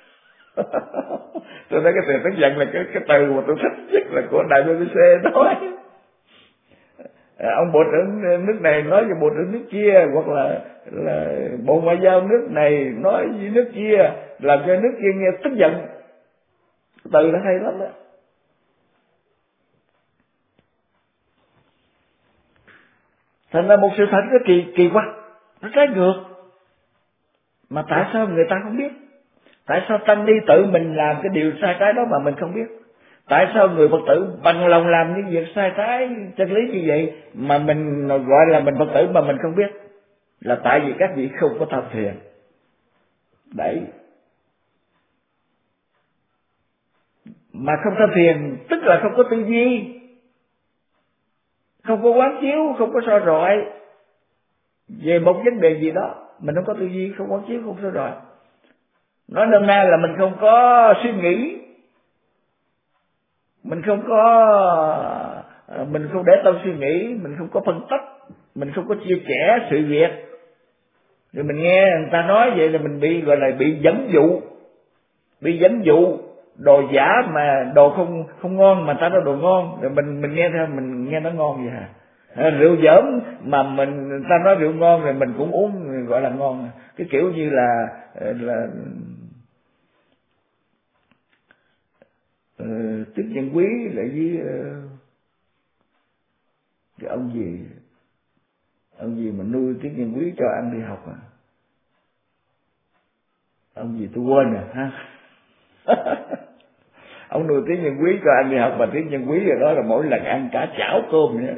A: Tôi nói cái từ tức giận là cái từ mà tôi thích nhất là của Đại BBC nói. Ông bộ trưởng nước này nói với bộ trưởng nước kia, hoặc là bộ ngoại giao nước này nói với nước kia, làm cho nước kia nghe tức giận. Từ nó hay lắm đó. Thành ra một sự thật nó kỳ quặc, nó trái ngược. Mà tại sao người ta không biết? Tại sao tăng ni tự mình làm cái điều sai trái đó mà mình không biết? Tại sao người Phật tử bằng lòng làm những việc sai trái chân lý như vậy mà mình gọi là mình Phật tử mà mình không biết? Là tại vì các vị không có tham thiền. Đấy. Mà không tham thiền tức là không có tư duy, không có quán chiếu, không có soi rọi về một vấn đề gì đó. Mình không có tư duy, không quán chiếu, không soi rọi. Nói nôm na là mình không có suy nghĩ, mình không để tâm suy nghĩ, mình không có phân tích, mình không có chia sẻ sự việc. Rồi mình nghe người ta nói vậy là mình bị gọi là bị dẫn dụ, đồ giả mà đồ không ngon mà ta nói đồ ngon, rồi mình nghe theo, mình nghe nó ngon vậy hả? Rượu dởm mà người ta nói rượu ngon rồi mình cũng uống gọi là ngon. Cái kiểu như là Tiết Nhân Quý lại với cái ông gì mà nuôi Tiết Nhân Quý cho ăn đi học à? Ông gì tôi quên rồi ha. Ông nuôi Tiết Nhân Quý cho ăn đi học, mà Tiết Nhân Quý rồi đó là mỗi lần ăn cả chảo cơm vậy.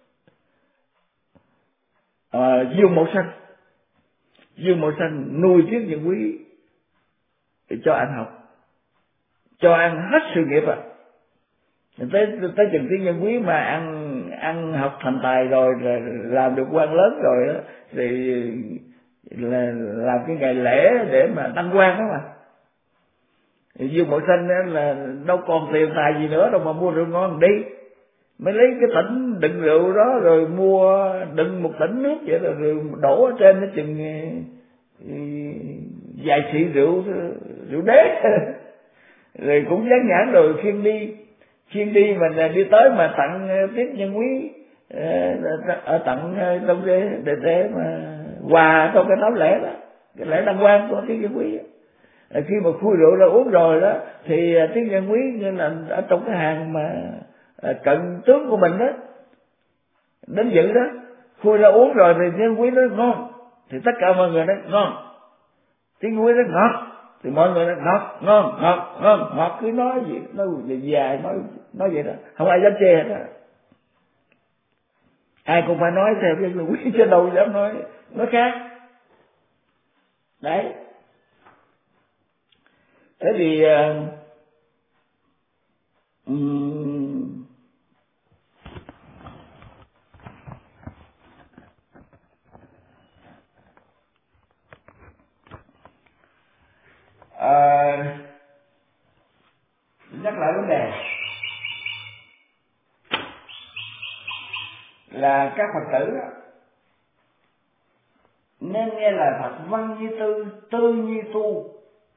A: Dương Mậu Xanh nuôi Tiết Nhân Quý để cho ăn học, cho ăn hết sự nghiệp à. tới chừng Thiên Nhân Quý mà ăn học thành tài rồi, làm được quan lớn rồi đó, thì là làm cái ngày lễ để mà đăng quang đó mà. Dương Mậu Xanh là đâu còn tiền tài gì nữa đâu mà mua rượu ngon đi, mới lấy cái tỉnh đựng rượu đó rồi mua đựng một tỉnh nước vậy rồi đổ ở trên nó chừng vài xị rượu đế rồi cũng dán nhãn rồi khiêng đi mà đi tới mà tặng tiếp nhân quý, tặng trong để mà quà trong cái đám lễ đó, cái lễ đăng quang của tiếp nhân quý. Khi mà khui rượu ra uống rồi đó thì tiếp nhân quý như là ở trong cái hàng mà cận tướng của mình đó đến dự đó, khui ra uống rồi thì tiếp quý nói ngon, thì tất cả mọi người nói ngon, tiếp quý nói ngọt, thì mọi người nói ngọt, cứ nói gì nói dài nói vậy đó, không ai dám chê hết á, ai cũng phải nói theo cái lời quý chứ đâu dám nói khác đấy. Thế thì nhắc lại vấn đề là các Phật tử nên nghe lời Phật văn như tư, tư như tu,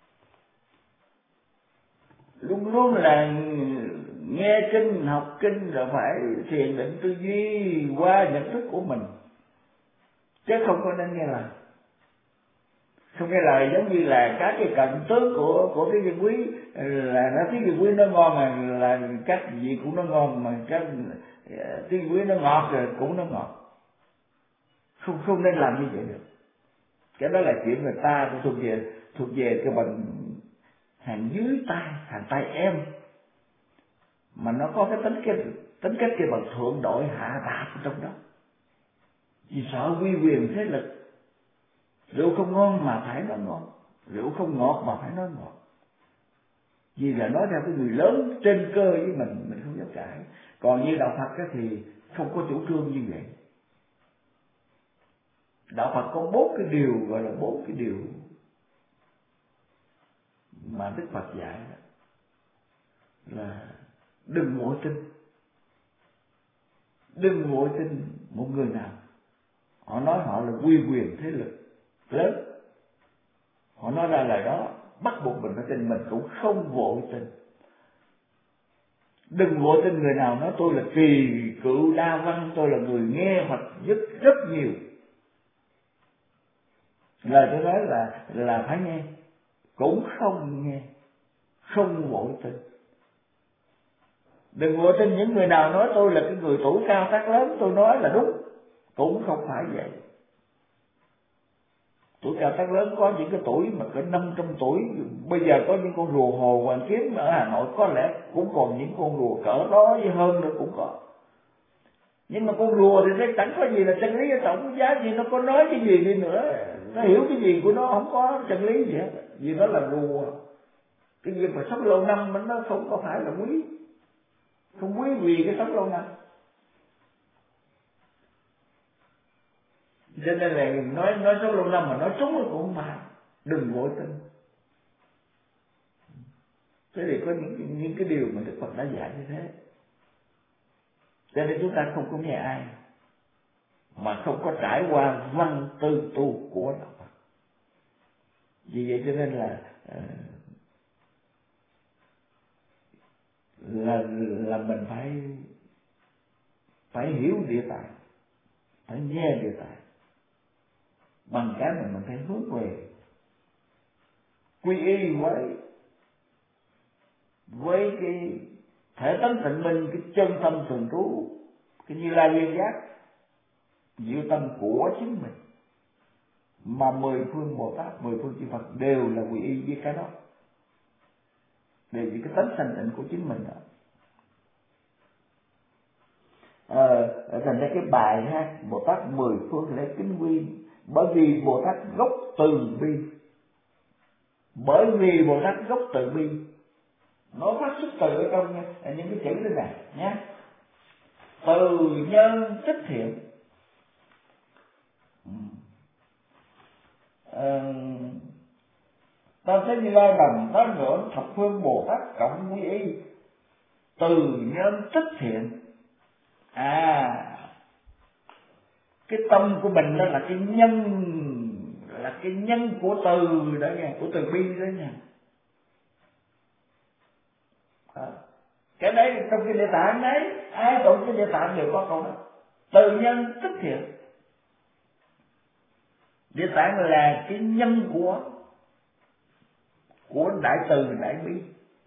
A: luôn luôn là nghe kinh, học kinh rồi phải thiền định tư duy qua nhận thức của mình, chứ không có nên nghe lời. Không nghe lời giống như là các cái cận tướng của Thế Dân Quý, là nó Thế Dân Quý nó ngon là các vị cũng nó ngon, mà các Thế Dân Quý nó ngọt rồi cũng nó ngọt. Không nên làm như vậy được. Cái đó là chuyện người ta cũng thuộc về cái bằng hàng dưới tay, hàng tay em, mà nó có cái tính cách cái bằng thượng đội hạ tạp trong đó. Vì sợ uy quyền thế lực. Rượu không ngon mà phải nói ngon, rượu không ngọt mà phải nói ngọt. Vì là nói theo cái người lớn trên cơ với mình không dám cãi. Còn như đạo Phật thì không có chủ trương như vậy. Đạo Phật có 4 cái điều, gọi là 4 cái điều mà Đức Phật dạy là đừng vội tin một người nào. Họ nói họ là uy quyền thế lực lớn, họ nói ra lời đó, bắt buộc mình phải tin, mình cũng không vội tin. Đừng vội tin người nào nói tôi là kỳ cựu đa văn, tôi là người nghe Phật rất nhiều. Lời tôi nói là phải nghe, cũng không nghe, không vội tin. Đừng vội tin những người nào nói tôi là cái người tuổi cao tác lớn, tôi nói là đúng, cũng không phải vậy. Tuổi cao tác lớn có những cái tuổi mà cỡ 500 tuổi, bây giờ có những con rùa Hồ Hoàn Kiếm ở Hà Nội có lẽ cũng còn những con rùa cỡ đó với hơn nữa cũng có. Nhưng mà con rùa thì nó chẳng có gì là chân lý ở trọng, cái giá gì nó có nói cái gì đi nữa, nó hiểu cái gì của nó không có chân lý gì hết, vì nó là rùa. Cái việc mà sống lâu năm nó không có phải là quý, không quý vì cái sống lâu năm. Cho nên là nói sống lâu năm mà nói trúng cũng không phải, đừng vội tin. Thế thì có những cái điều mà Đức Phật đã dạy như thế. Cho nên chúng ta không có nghe ai mà không có trải qua văn tư tu của Đạo Phật. Vì vậy cho nên là mình phải hiểu địa tạng, phải nghe địa tạng, bằng cái mà mình phải hướng về quy y với cái thể tánh tịnh minh, cái chân tâm thường trú, cái Như Lai Nguyên Giác, diệu tâm của chính mình, mà 10 phương Bồ Tát, 10 phương chư Phật đều là quy y với cái đó, đều với cái tánh thanh tịnh của chính mình đó. Thành ra cái bài hát Bồ Tát 10 phương lễ kính quy, bởi vì Bồ Tát gốc từ bi, bởi vì Bồ Tát gốc từ bi nó phát xuất từ ở trong những cái chữ thế này nhé. Từ nhân tích thiện. Tam thế Như Lai bằng tán ngưỡng thập phương Bồ Tát cộng quy y. Từ nhân tích thiện. Cái tâm của mình đó là cái nhân của từ đó nha, của từ bi đó nha. Cái đấy trong cái Địa Tạng đấy, ai tụng cái Địa Tạng đều có câu đó. Từ nhân tích thiện. Địa Tạng là cái nhân của đại từ đại bi.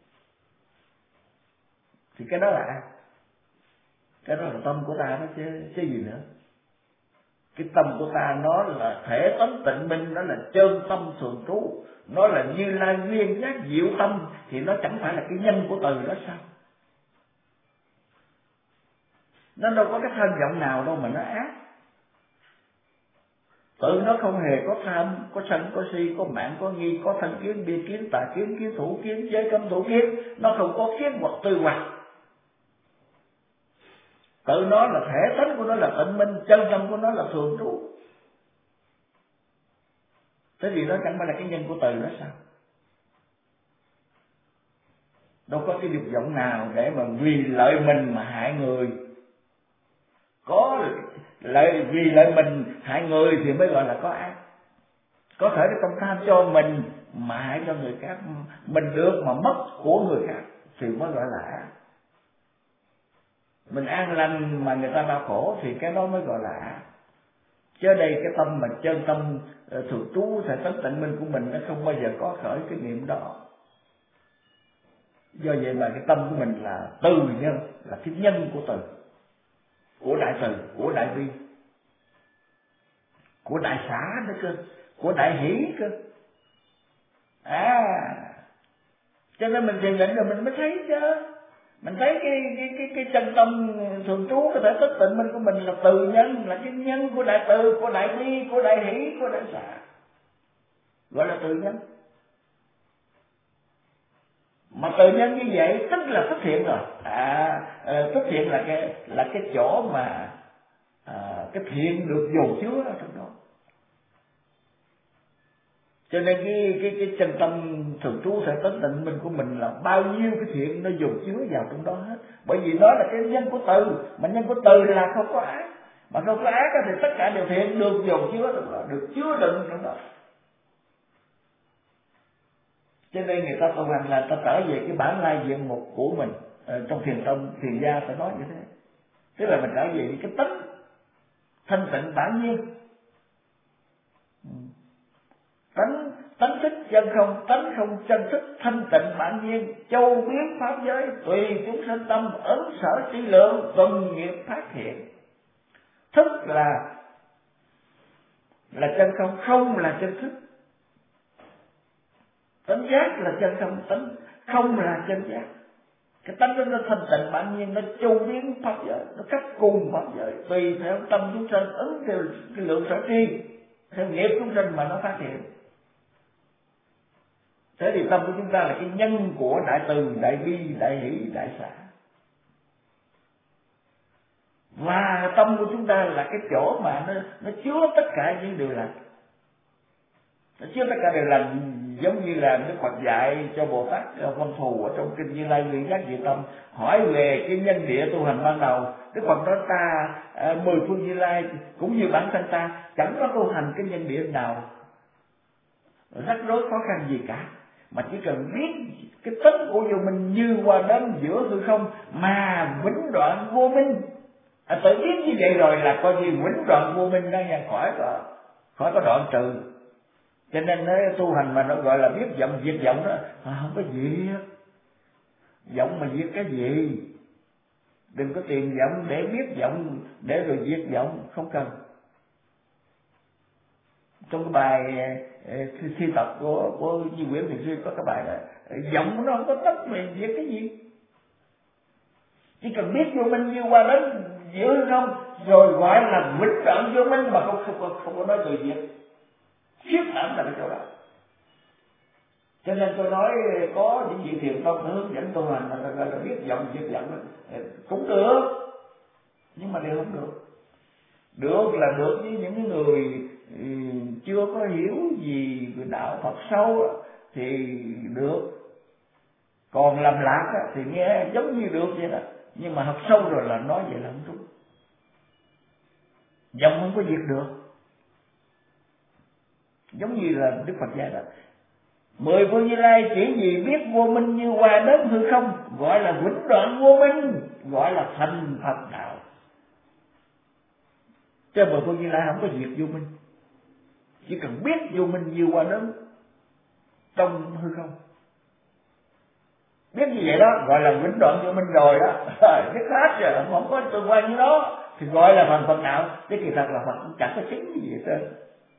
A: Thì cái đó là ai? Cái đó là tâm của ta đó chứ gì nữa. Cái tâm của ta nó là thể tánh tịnh minh, nó là chân tâm thường trú, nó là Như Lai nguyên giác diệu tâm, thì nó chẳng phải là cái nhân của từ đó sao? Nó đâu có cái thân vọng nào đâu mà nó ác. Tự nó không hề có tham, có sân, có si, có mạn, có nghi, có thân kiến, bi kiến, tà kiến, kiến thủ kiến, giới cấm thủ kiến. Nó không có kiến hoặc tư hoặc. Tự nó là thể tánh của nó là tịnh minh, chân tâm của nó là thường trú. Thế thì nó chẳng phải là cái nhân của từ đó sao? Đâu có cái dục vọng nào để mà vì lợi mình mà hại người. Có vì lợi mình hại người thì mới gọi là có ác. Có thể cái tâm tham cho mình mà hại cho người khác, mình được mà mất của người khác thì mới gọi là ác. Mình an lành mà người ta đau khổ thì cái đó mới gọi là ác. Chứ đây cái tâm mà chân tâm thường trú thể tánh tịnh minh của mình nó không bao giờ có khởi cái niệm đó. Do vậy mà cái tâm của mình là từ nhân, là cái nhân của từ, của đại từ, của đại bi, của đại xã nữa cơ, của đại hỷ cơ. Cho nên mình thiền định rồi mình mới thấy chứ. Mình thấy cái chân tâm thường trú, cái thể tánh tịnh minh của mình là từ nhân, là cái nhân của đại từ, của đại bi, của đại hỷ, của đại xã, gọi là từ nhân. Mà từ nhân như vậy tức là xuất hiện rồi. Xuất hiện là cái chỗ mà cái thiện được dồn chứa ở trong đó. Cho nên cái chân tâm thường trú thể tánh tịnh minh của mình là bao nhiêu cái thiện nó dồn chứa vào trong đó hết. Bởi vì nó là cái nhân của từ, mà nhân của từ là không có ác. Mà không có ác thì tất cả đều thiện được dồn chứa trong đó, được chứa đựng trong đó. Cho nên người ta tu hành là ta trở về cái bản lai diện mục của mình. Trong thiền tông, thiền gia phải nói như thế. Tức là mình trở về cái tánh thanh tịnh bản nhiên. Tánh thích chân không, tánh không chân thích, thanh tịnh bản nhiên, châu biến pháp giới, tùy chúng sinh tâm, ấn sở trí lượng, tuần nghiệp phát hiện. Thức là chân không, không là chân thức. Tánh giác là chân không, tánh không là chân giác. Cái tánh đó nó thanh tịnh bản nhiên, nó châu biến pháp giới, nó cắt cùng pháp giới, tùy theo tâm chúng sinh, ứng theo cái lượng sở tri, theo nghiệp chúng sinh mà nó phát hiện. Thế thì tâm của chúng ta là cái nhân của đại từ, đại bi, đại hỷ, đại xã. Và tâm của chúng ta là cái chỗ mà nó chứa tất cả những điều lành. Nó chứa tất cả điều lành, giống như là Đức Phật dạy cho Bồ Tát Văn Thù ở trong kinh Như Lai Nguyên Giác Diệu Tâm, hỏi về cái nhân địa tu hành ban đầu. Đức Phật nói ta 10 phương Như Lai cũng như bản thân ta chẳng có tu hành cái nhân địa nào rắc rối khó khăn gì cả, mà chỉ cần biết cái tính của vô minh như qua đến giữa hư không mà vĩnh đoạn vô minh. Tự biết như vậy rồi là coi như vĩnh đoạn vô minh đó nha, khỏi có đoạn trừ. Cho nên nó tu hành mà nó gọi là biết vọng diệt vọng đó, không có diệt vọng mà diệt cái gì. Đừng có tìm vọng để biết vọng để rồi diệt vọng, không cần. Trong cái bài thi tập của Như Nguyễn Thiền Sư có cái bài là vọng của nó không có tất mà diệt cái gì. Chỉ cần biết vô minh như qua đến giữa không rồi gọi là vĩnh đoạn vô minh, mà không có nói từ diệt. Siết ẩn là cái chỗ đó. Cho nên tôi nói có những vị thiền tông hướng dẫn tu hành là biết giọng việc giọng cũng được, nhưng mà đều không được. Được là được với những người chưa có hiểu gì về đạo Phật sâu thì được, còn làm lạc thì nghe giống như được vậy đó, nhưng mà học sâu rồi là nói vậy là không đúng. Giọng không có diệt được, giống như là Đức Phật dạy đó, 10 phương Như Lai chỉ vì biết vô minh như hoa đất hư không, gọi là vĩnh đoạn vô minh, gọi là thành Phật đạo. Cho 10 phương Như Lai không có diệt vô minh, chỉ cần biết vô minh như hoa đất trong hư không, biết như vậy đó gọi là vĩnh đoạn vô minh rồi đó. Biết hết rồi, không có tương quan với đó thì gọi là thành Phật đạo. Chứ kỳ thật là Phật cũng chẳng có chứng gì hết trơn,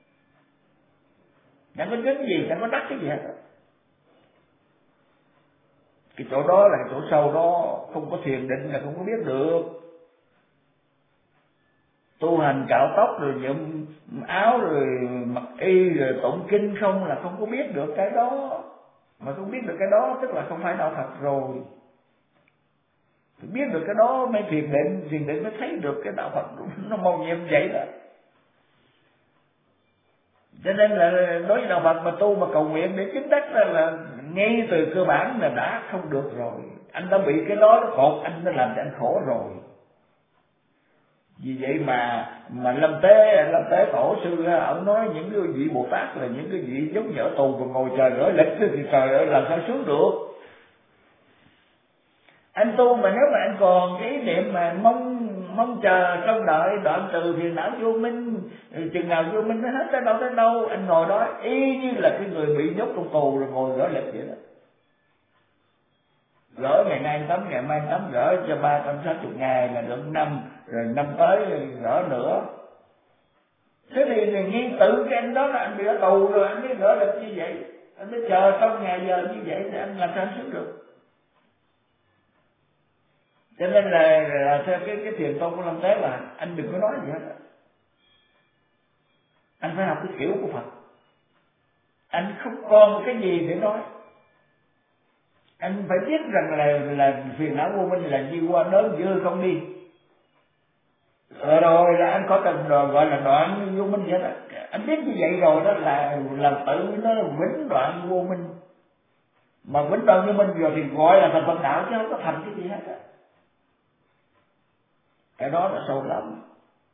A: chẳng có chứng gì, chẳng có đắc cái gì hết. Cái chỗ đó là cái chỗ sâu đó, không có thiền định là không có biết được. Tu hành cạo tóc rồi nhuộm áo rồi mặc y rồi tụng kinh không là không có biết được cái đó. Mà không biết được cái đó tức là không phải đạo Phật rồi. Biết được cái đó mới thiền định mới thấy được cái đạo Phật nó màu nhiệm vậy đó. Cho nên là đối với đạo Phật mà tu mà cầu nguyện để chứng đắc là ngay từ cơ bản là đã không được rồi. Anh đã bị cái đó nó cột anh, nó làm cho anh khổ rồi. Vì vậy mà Lâm Tế Tổ sư ông nói những cái vị Bồ Tát là những cái vị giống như ở tù và ngồi chờ gửi lịch thì trời ơi làm sao sướng được. Anh tu mà nếu mà anh còn cái ý niệm mà mong chờ trong đợi đoạn từ phiền não vô minh, chừng nào vô minh nó hết tới đâu, anh ngồi đó y như là cái người bị nhốt trong tù rồi ngồi gửi lịch vậy đó. Gửi ngày nay 8 ngày mai 8, gửi cho 360 ngày là được năm, rồi năm tới gửi nữa. Thế thì nghiên tự cái anh đó là anh bị ở tù rồi anh mới gửi lịch như vậy, anh mới chờ trong ngày giờ như vậy thì anh làm sao sướng được. Cho nên là theo cái thiền tông của Lâm Tế là anh đừng có nói gì hết. Anh phải học cái kiểu của Phật. Anh không còn cái gì để nói. Anh phải biết rằng là phiền não vô minh là như hoa đớn dư không đi. Rồi là anh có cần gọi là đoạn vô minh vậy đó. Anh biết như vậy rồi đó là tự nó là vĩnh đoạn vô minh. Mà vĩnh đoạn vô minh rồi thì gọi là thành Phật đạo chứ không có thành cái gì hết á. Cái đó là sâu lắm.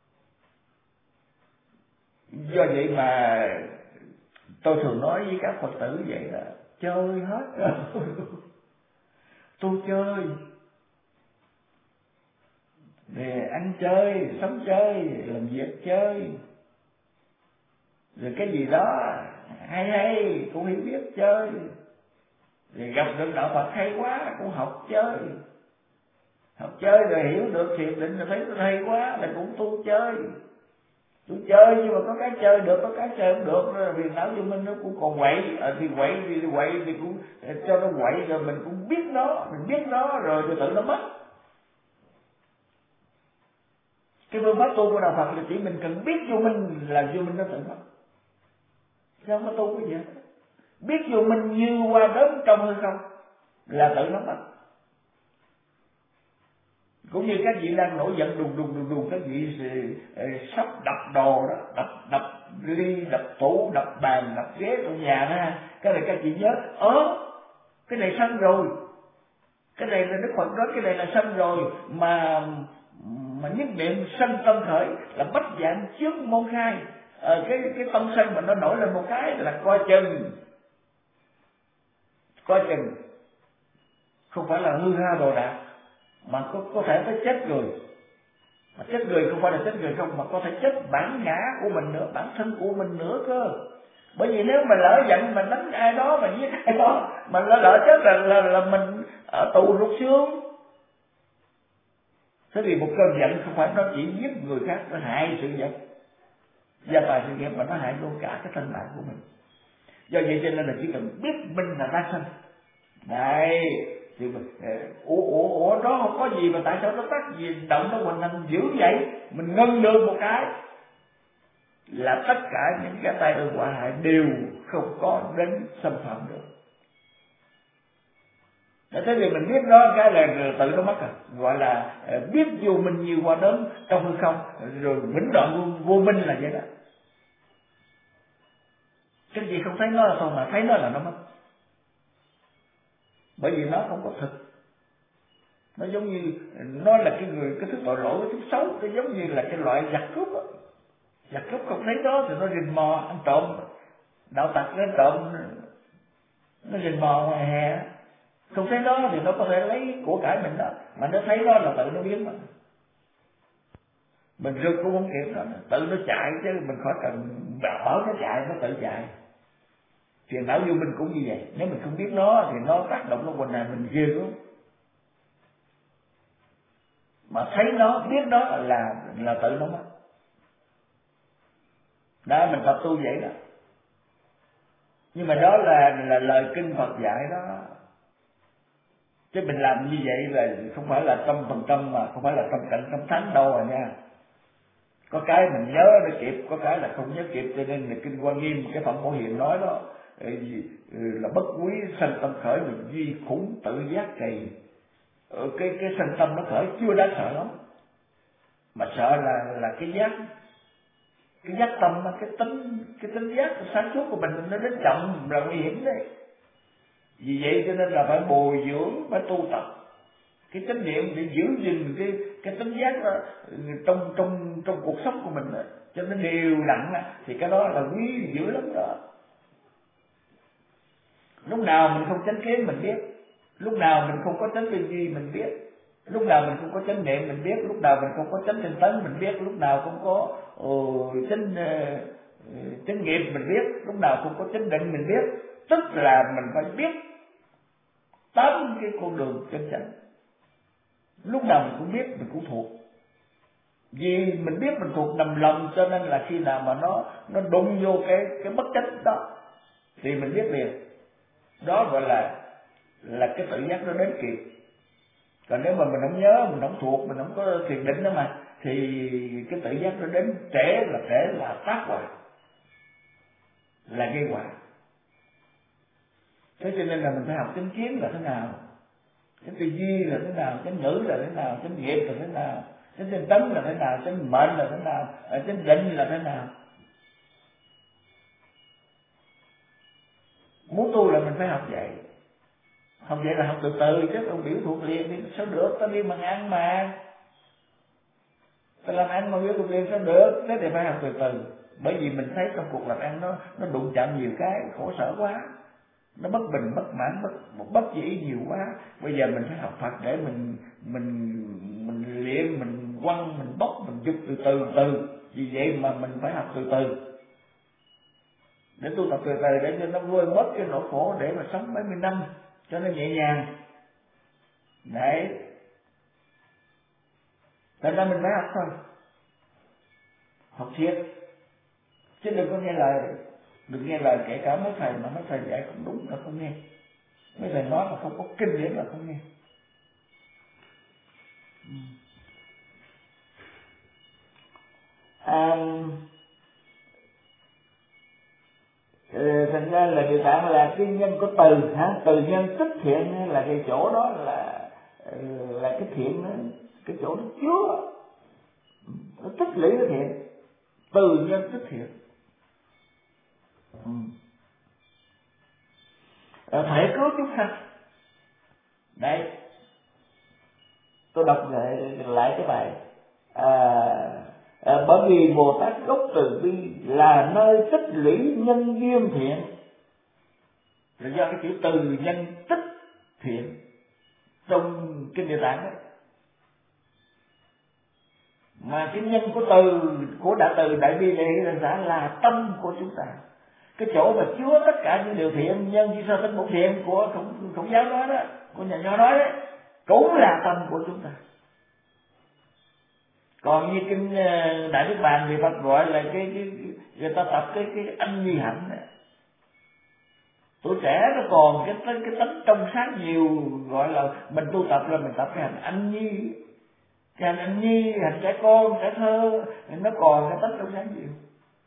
A: Do vậy mà tôi thường nói với các Phật tử vậy là chơi hết rồi. Tôi chơi để ăn chơi, sống chơi, làm việc chơi, rồi cái gì đó hay cũng hiểu biết chơi, rồi gặp được đạo Phật hay quá cũng học chơi rồi hiểu được thiền định rồi thấy nó hay quá là cũng tu chơi. Tôi chơi nhưng mà có cái chơi được, có cái chơi không được, vì não vô minh nó cũng còn quậy, thì quậy thì cũng cho nó quậy rồi mình cũng biết nó rồi từ tự nó mất. Cái phương pháp tu của đạo Phật là chỉ mình cần biết vô minh là vô minh nó tự mất. Chứ không có tu cái gì hết. Biết vô minh như hoa đớn trong hư không là tự nó mất. Cũng như các vị đang nổi giận đùng, các vị sắp đập đồ đó, đập ly, đập tủ, đập bàn, đập ghế trong nhà đó. Cái này các vị nhớ, cái này sanh rồi, cái này là Đức Phật nói cái này là sanh rồi, mà nhất niệm sanh tâm khởi là bách dạng trước môn khai. Cái tâm sanh mà nó nổi lên một cái là coi chừng, không phải là hư ha đồ đạc, mà có thể tới chết người. Mà chết người không phải là chết người không, mà có thể chết bản ngã của mình nữa, bản thân của mình nữa cơ. Bởi vì nếu mà lỡ giận mà đánh ai đó, mà giết ai đó, mà lỡ chết là mình ở tù rút xương. Thế thì một cơn giận không phải nó chỉ giết người khác, nó hại sự vật, gia tài sự nghiệp, mà nó hại luôn cả cái thân mạng của mình. Do vậy cho nên là chỉ cần biết mình là đang sanh. Đấy, thì mình, đó không có gì mà tại sao nó tắt gì, động nó hoàn thành dữ vậy, mình ngưng được một cái là tất cả những cái tai ương họa hại đều không có đến xâm phạm được. Thế thì mình biết đó cái là tự nó mất rồi, gọi là biết vô minh nhiều qua đớn trong hư không, rồi vĩnh đoạn vô minh là vậy đó. Cái gì không thấy nó là thôi, mà thấy nó là nó mất, bởi vì nó không có thực. Nó giống như nó là cái thứ tội lỗi, cái thứ xấu, cái giống như là cái loại giặc cướp đó. Giặc cướp không thấy nó thì nó rình mò ăn trộm, đạo tặc nó trộm, nó rình mò ngoài hè, không thấy nó thì nó có thể lấy của cải mình đó, mà nó thấy nó là tự nó biến mà. Mình rượt cũng không kịp nó, tự nó chạy chứ mình khỏi cần bảo nó chạy, nó tự chạy. Phiền não vô minh cũng như vậy, nếu mình không biết nó thì nó tác động nó quanh này mình ghê lắm. Mà thấy nó, biết nó là tự nó mất. Đó, mình tập tu vậy đó. Nhưng mà đó là lời kinh Phật dạy đó. Chứ mình làm như vậy là không phải là 100%, mà không phải là tâm cảnh tâm thánh đâu rồi nha. Có cái mình nhớ nó kịp, có cái là không nhớ kịp, cho nên là kinh Hoa Nghiêm, cái phẩm Phổ Hiền nói đó là bất quý sanh tâm khởi, mình duy khủng tự giác trì. Cái sanh tâm nó khởi chưa đáng sợ lắm, mà sợ là cái giác tâm, cái tính giác sáng suốt của mình nó đến chậm là nguy hiểm đấy. Vì vậy cho nên là phải bồi dưỡng, phải tu tập cái chánh niệm để giữ gìn cái tính giác đó trong cuộc sống của mình đó, cho nên đều đặn đó, thì cái đó là quý dữ lắm đó. Lúc nào mình không chánh kiến mình biết, lúc nào mình không có chánh tư duy mình biết, lúc nào mình không có chánh niệm mình biết, lúc nào mình không có chánh tinh tấn mình biết, lúc nào không có chánh nghiệp mình biết, lúc nào không có chánh định mình biết. Tức là mình phải biết 8 cái con đường chân chánh. Lúc nào mình cũng biết, mình cũng thuộc. Vì mình biết mình thuộc nằm lòng, cho nên là khi nào mà nó đụng vô cái bất chánh đó thì mình biết liền. Đó gọi là cái tự giác nó đến kịp. Còn nếu mà mình không nhớ, mình không thuộc, mình không có thiền định đó mà, thì cái tự giác nó đến trễ là tác quả, là gây quả. Thế cho nên là mình phải học chánh kiến là thế nào, chánh tư duy là thế nào, chánh ngữ là thế nào, chánh nghiệp là thế nào, chánh tinh tấn là thế nào, chánh mệnh là thế nào, chánh định là thế nào. Muốn tu là mình phải học vậy. Học vậy là học từ từ, chứ không biểu thuộc liền thì sao được, ta đi bằng ăn mà. Ta làm ăn mà biểu thuộc liền sao được, thế thì phải học từ từ. Bởi vì mình thấy trong cuộc làm ăn nó đụng chạm nhiều cái, khổ sở quá. Nó bất bình, bất mãn, bất dĩ nhiều quá. Bây giờ mình phải học Phật để mình luyện, mình quăng, mình bóc, mình dục từ từ. Vì vậy mà mình phải học từ từ. Để tu tập từ từ để cho nó vơi bớt cái nỗi khổ, để mà sống mấy mươi năm cho nó nhẹ nhàng. Đấy. Thành ra mình phải học thôi. Học thiệt. Chứ đừng có nghe lời kể cả mấy thầy mà mấy thầy dạy không đúng là không nghe. Mấy thầy nói mà không có kinh điển là không nghe. Thành ra là Địa Tạng là cái nhân của từ hả? Từ nhân tích thiện là cái chỗ đó là cái thiện đó, cái chỗ nó chứa, nó tích lũy cái thiện. Từ nhân tích thiện. Thể cứu chúng sanh. Đấy, tôi đọc lại cái bài bởi vì Bồ Tát gốc từ bi là nơi tích lũy nhân duyên thiện, là do cái chữ từ nhân tích thiện trong kinh Địa Tạng đấy. Mà cái nhân của từ, của đại bi đại hỷ đại xã là tâm của chúng ta, cái chỗ mà chứa tất cả những điều thiện, nhân chi so tinh bổn thiện của Khổng giáo nói đó, của nhà Nho nói đấy, cũng là tâm của chúng ta. Còn như kinh Đại Niết Bàn thì Phật gọi là cái người ta tập cái anh nhi hạnh này. Tuổi trẻ nó còn cái tánh trong sáng nhiều, gọi là mình tu tập là mình tập cái hành anh nhi, cái hành anh nhi, hành trẻ con, trẻ thơ, nó còn cái tánh trong sáng nhiều.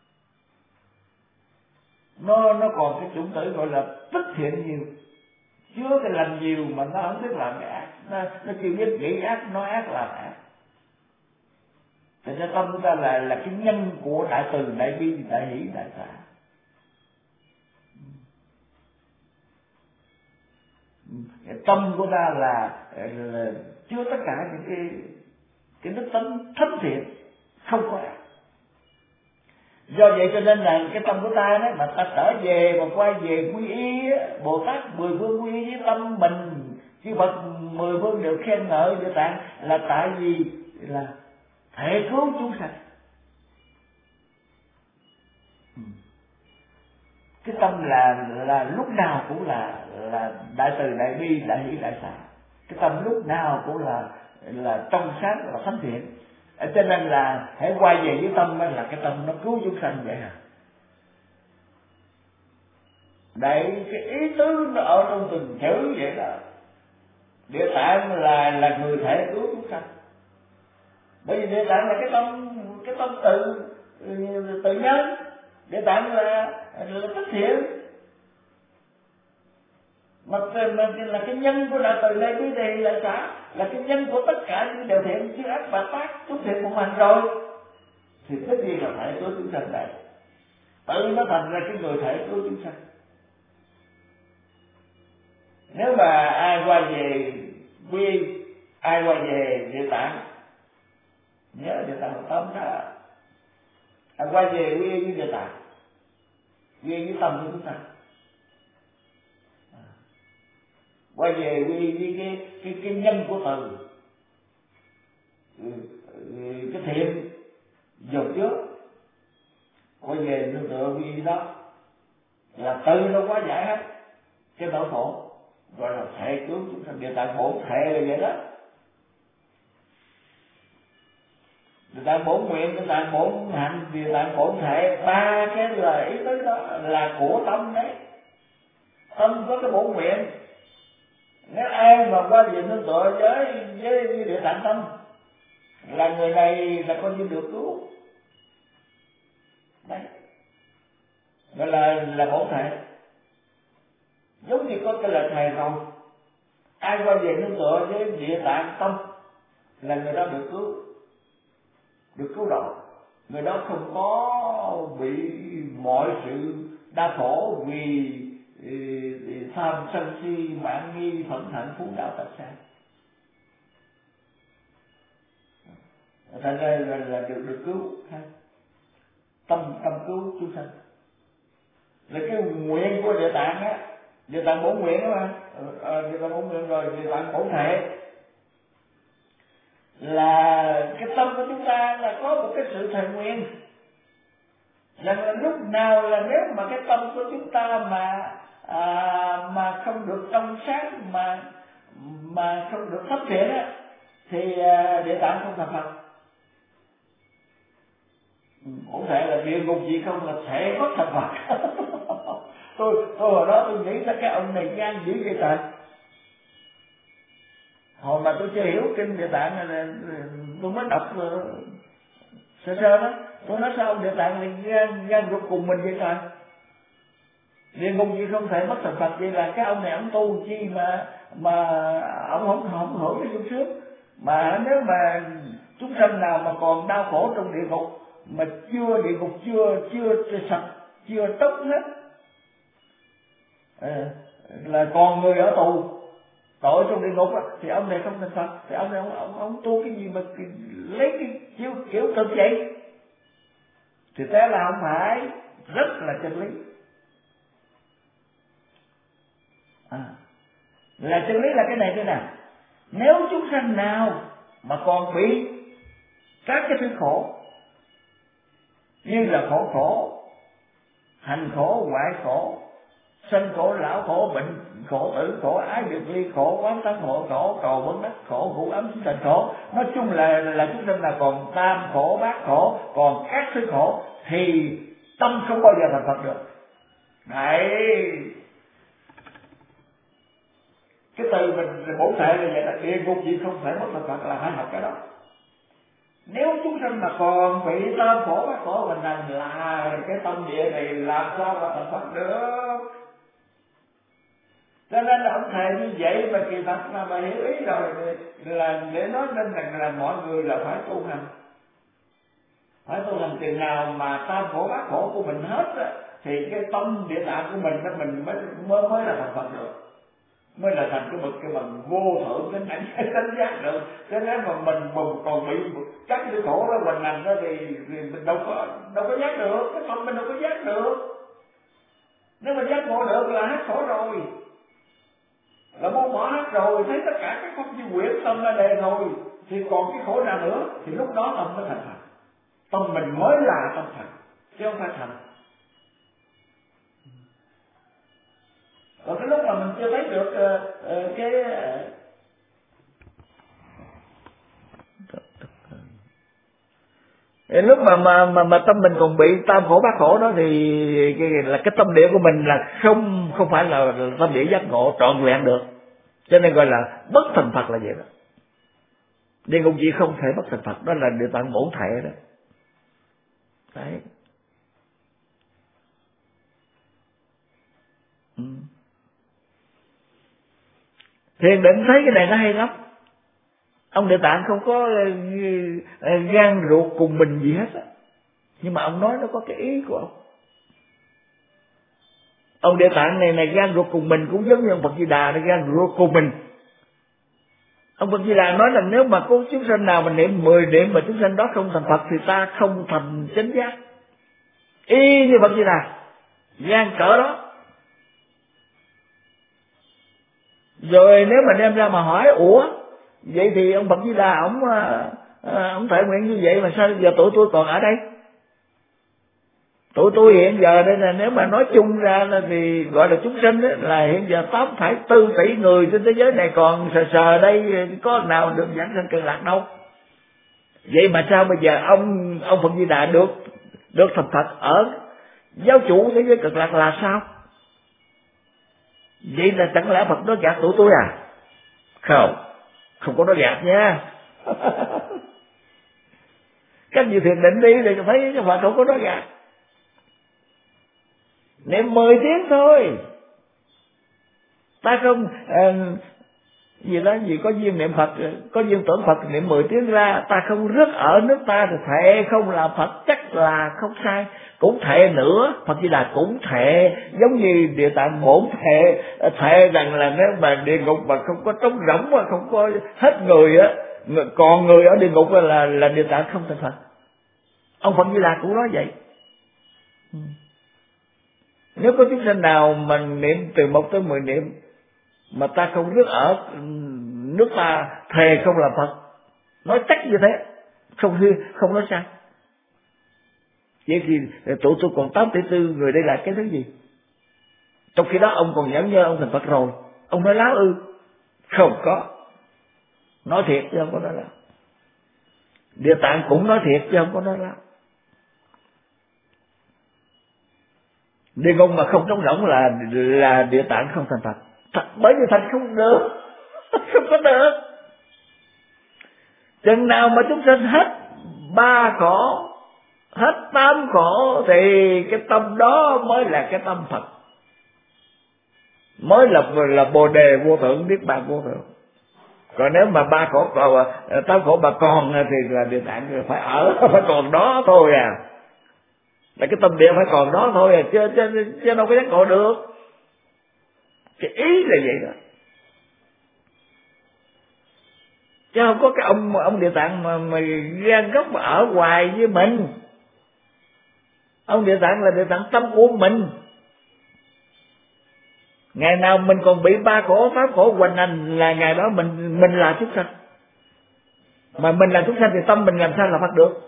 A: Nó còn cái chủng tử gọi là tích thiện nhiều, chứa cái làm nhiều mà nó không biết làm cái ác, nó chỉ biết nghĩ ác, nói ác, làm ác. Thì cái tâm của ta là cái nhân của đại từ, đại bi, đại hỷ, đại xả. Cái tâm của ta là chứa tất cả những cái đức tính thánh thiện, không có ác. Do vậy cho nên là cái tâm của ta đó mà ta trở về mà quay về quy y, Bồ Tát mười phương quy y với tâm mình, chư Phật mười phương đều khen ngợi Địa Tạng, là tại vì là thể cứu chúng sanh. Cái tâm là lúc nào cũng là đại từ, đại bi, đại hỷ, đại xả. Cái tâm lúc nào cũng là trong sáng, là thánh thiện. Cho nên là hãy quay về với tâm là cái tâm nó cứu chúng sanh vậy hả? Đấy, cái ý tứ nó ở trong từng chữ vậy đó. Địa Tạng là người thể cứu chúng sanh. Bởi vì Địa Tạng là cái tâm tự nhân. Địa Tạng là thánh thiện. Mà là cái nhân của đại từ đại bi đại là xã, là cái nhân của tất cả những điều thiện, chứ ác và tác chúng thiện một hành rồi, thì tất nhiên là phải cứu chúng sanh này. Tự nó thành ra cái người thể cứu chúng sanh. Nếu mà ai qua về quy, ai qua về Địa Tạng, nhớ Địa Tạng tâm đó, ai qua về quy với Địa Tạng, quy với tâm của chúng ta, quay về quy với cái nhân của từ, cái thiện dồn trước, quay về nương tựa quy đó là từ nó quá giải hết cái nỗi khổ, gọi là thể cứu chúng sanh. Địa Tạng bổn thể là vậy đó. Địa Tạng bổn nguyện, Địa Tạng bổn hạnh, Địa Tạng bổn thể, ba cái lời ý tứ đó là của tâm đấy. Tâm có cái bổn nguyện. Nếu ai mà qua về nương tựa với Địa Tạng tâm là người này là coi như được cứu. Đấy, gọi là bổn thể. Giống như có cái lời thầy rồi, ai qua về nương tựa với Địa Tạng tâm là người đó được cứu độ. Người đó không có bị mọi sự đau khổ vì tham sân si mạn nghi phẫn hận phú đạo tập sang. Thành ra là được cứu tâm cứu chúng sanh. Là cái nguyện của Địa Tạng á, Địa Tạng bổn nguyện đó mà, Địa Tạng bổn nguyện rồi Địa Tạng bổn thể, là cái tâm của chúng ta là có một cái sự thề nguyện rằng là lúc nào là nếu mà cái tâm của chúng ta mà không được trong sáng, mà không được thấp thiện á, thì Địa Tạng không thành Phật. Cũng thể là địa ngục gì không là thể bất thành Phật. tôi hồi đó tôi nghĩ là cái ông này gan dữ vậy trời. Hồi mà tôi chưa hiểu kinh Địa Tạng là tôi mới đọc sơ đó, tôi nói sao ông Địa Tạng này gan ruột cùng mình vậy trời. Địa ngục gì không thể mất thành Phật, vậy là cái ông này ông tu chi mà ông không hưởng cái sung sướng. Mà nếu mà chúng sanh nào mà còn đau khổ trong địa ngục mà địa ngục chưa sạch, chưa tốt hết, là còn người ở tù tội trong địa ngục đó, thì ông này không thành Phật. Thì ông này ông tu cái gì mà lấy cái kiểu cực vậy, thì thế là không phải, rất là chân lý. Là chân lý là cái này thế nào? Nếu chúng sanh nào mà còn bị các cái thứ khổ, như là khổ, hành khổ, hoại khổ, sanh khổ, lão khổ, bệnh khổ, tử khổ, ái biệt ly khổ, quán tánh khổ, cầu vấn đắc khổ, ngủ ấm sinh thành khổ, nói chung là chúng sanh là còn tam khổ, bát khổ, còn các thứ khổ, thì tâm không bao giờ thành Phật được. Đấy, cái từ mình bổn thể là vậy, là địa ngục gì không thể mất thành Phật, là phải học cái đó. Nếu chúng sanh mà còn bị tam khổ bát khổ mình rằng là cái tâm địa này làm sao mà thành Phật được? Cho nên là ông thầy như vậy mà kỳ thật mà hiểu ý rồi là để nói nên rằng là mọi người là phải tu hành. Phải tu hành chừng nào mà tam khổ bát khổ của mình hết á, thì cái tâm địa tạng của mình đó mình mới là thành Phật được, mới là thành cái bậc cái bằng vô thượng đến đánh giác được. Cho nên mà mình còn bị cắt cái khổ đó mình nằm đó thì mình đâu có giác được, cái tâm mình đâu có giác được. Nếu mà giác ngộ được là hết khổ rồi, là buông bỏ hết rồi, thấy tất cả các pháp như quyển tâm là đề rồi, thì còn cái khổ nào nữa, thì lúc đó tâm mới thành Phật. Tâm mình mới là tâm Phật, chứ không phải thành. Còn cái lúc mà mình chưa thấy được cái lúc mà tâm mình còn bị tam khổ bát khổ đó thì cái tâm địa của mình là không phải là tâm địa giác ngộ trọn vẹn được, cho nên gọi là bất thành Phật là vậy đó. Địa ngục gì không thể bất thành Phật, đó là địa tạng bổn thể đó. Đấy. Thiền định thấy cái này nó hay lắm. Ông Địa Tạng không có gan ruột cùng mình gì hết á, nhưng mà ông nói nó có cái ý của ông. Ông Địa Tạng này gan ruột cùng mình cũng giống như ông Phật Di Đà này gan ruột cùng mình. Ông Phật Di Đà nói là nếu mà có chúng sanh nào mà niệm 10 niệm mà chúng sanh đó không thành Phật thì ta không thành chánh giác. Y như Phật Di Đà, gan cỡ đó. Rồi nếu mà đem ra mà hỏi ủa vậy thì ông Phật Di Đà ông thể nguyện như vậy mà sao giờ tụi tôi còn ở đây? Tụi tôi hiện giờ đây là nếu mà nói chung ra là thì gọi là chúng sinh ấy, là hiện giờ 8,4 tỷ người trên thế giới này, còn sờ đây có nào được giảng sanh Cực Lạc đâu. Vậy mà sao bây giờ ông Phật Di Đà được thành Phật ở giáo chủ thế giới Cực Lạc là sao? Vậy là chẳng lẽ Phật nói gạt tụi tôi à? Không có nói gạt nha. Các vị thiền định đi thì thấy cái Phật không có nói gạt. Niệm 10 tiếng thôi. Ta không gì có duyên niệm Phật, có duyên tưởng Phật niệm 10 tiếng ra, ta không rước ở nước ta thì thệ không làm Phật, chắc là không sai. Cũng thệ nữa, Phật Di Đà cũng thệ giống như Địa Tạng bổn thệ rằng là nếu mà địa ngục mà không có trống rỗng mà không có hết người á, còn người ở địa ngục là Địa Tạng không thành Phật. Ông Phật Di Đà cũng nói vậy. Nếu có chúng sanh nào mà niệm từ 1 tới 10 niệm mà ta không rước ở nước ta, thề không làm Phật, nói chắc như thế, không nói sai. Vậy thì tụi tôi còn 8 tỷ tư người đây là cái thứ gì? Trong khi đó ông còn nhẫn nhơ ông thành Phật rồi, ông nói láo ư? Không có, nói thiệt chứ không có nói láo. Địa Tạng cũng nói thiệt chứ không có nói láo. Địa ngục mà không trống rỗng là Địa Tạng không thành Phật. Bởi vì thành không được. Không có được. Chừng nào mà chúng sanh hết 3 khổ, hết 8 khổ thì cái tâm đó mới là cái tâm Phật, mới là Bồ Đề vô thượng, Niết Bàn vô thượng. Còn nếu mà 3 khổ còn 8 khổ mà còn thì là Địa Tạng phải phải còn đó thôi à. Là cái tâm địa phải còn đó thôi à, chứ đâu có giác ngộ được. Cái ý là vậy đó. Chứ không có cái ông Địa Tạng mà gan gốc mà ở hoài với mình. Ông Địa Tạng là Địa Tạng tâm của mình. Ngày nào mình còn bị 3 khổ 8 khổ hoành hành là ngày đó mình là chúng sanh. Mà mình là chúng sanh thì tâm mình làm sao là Phật được?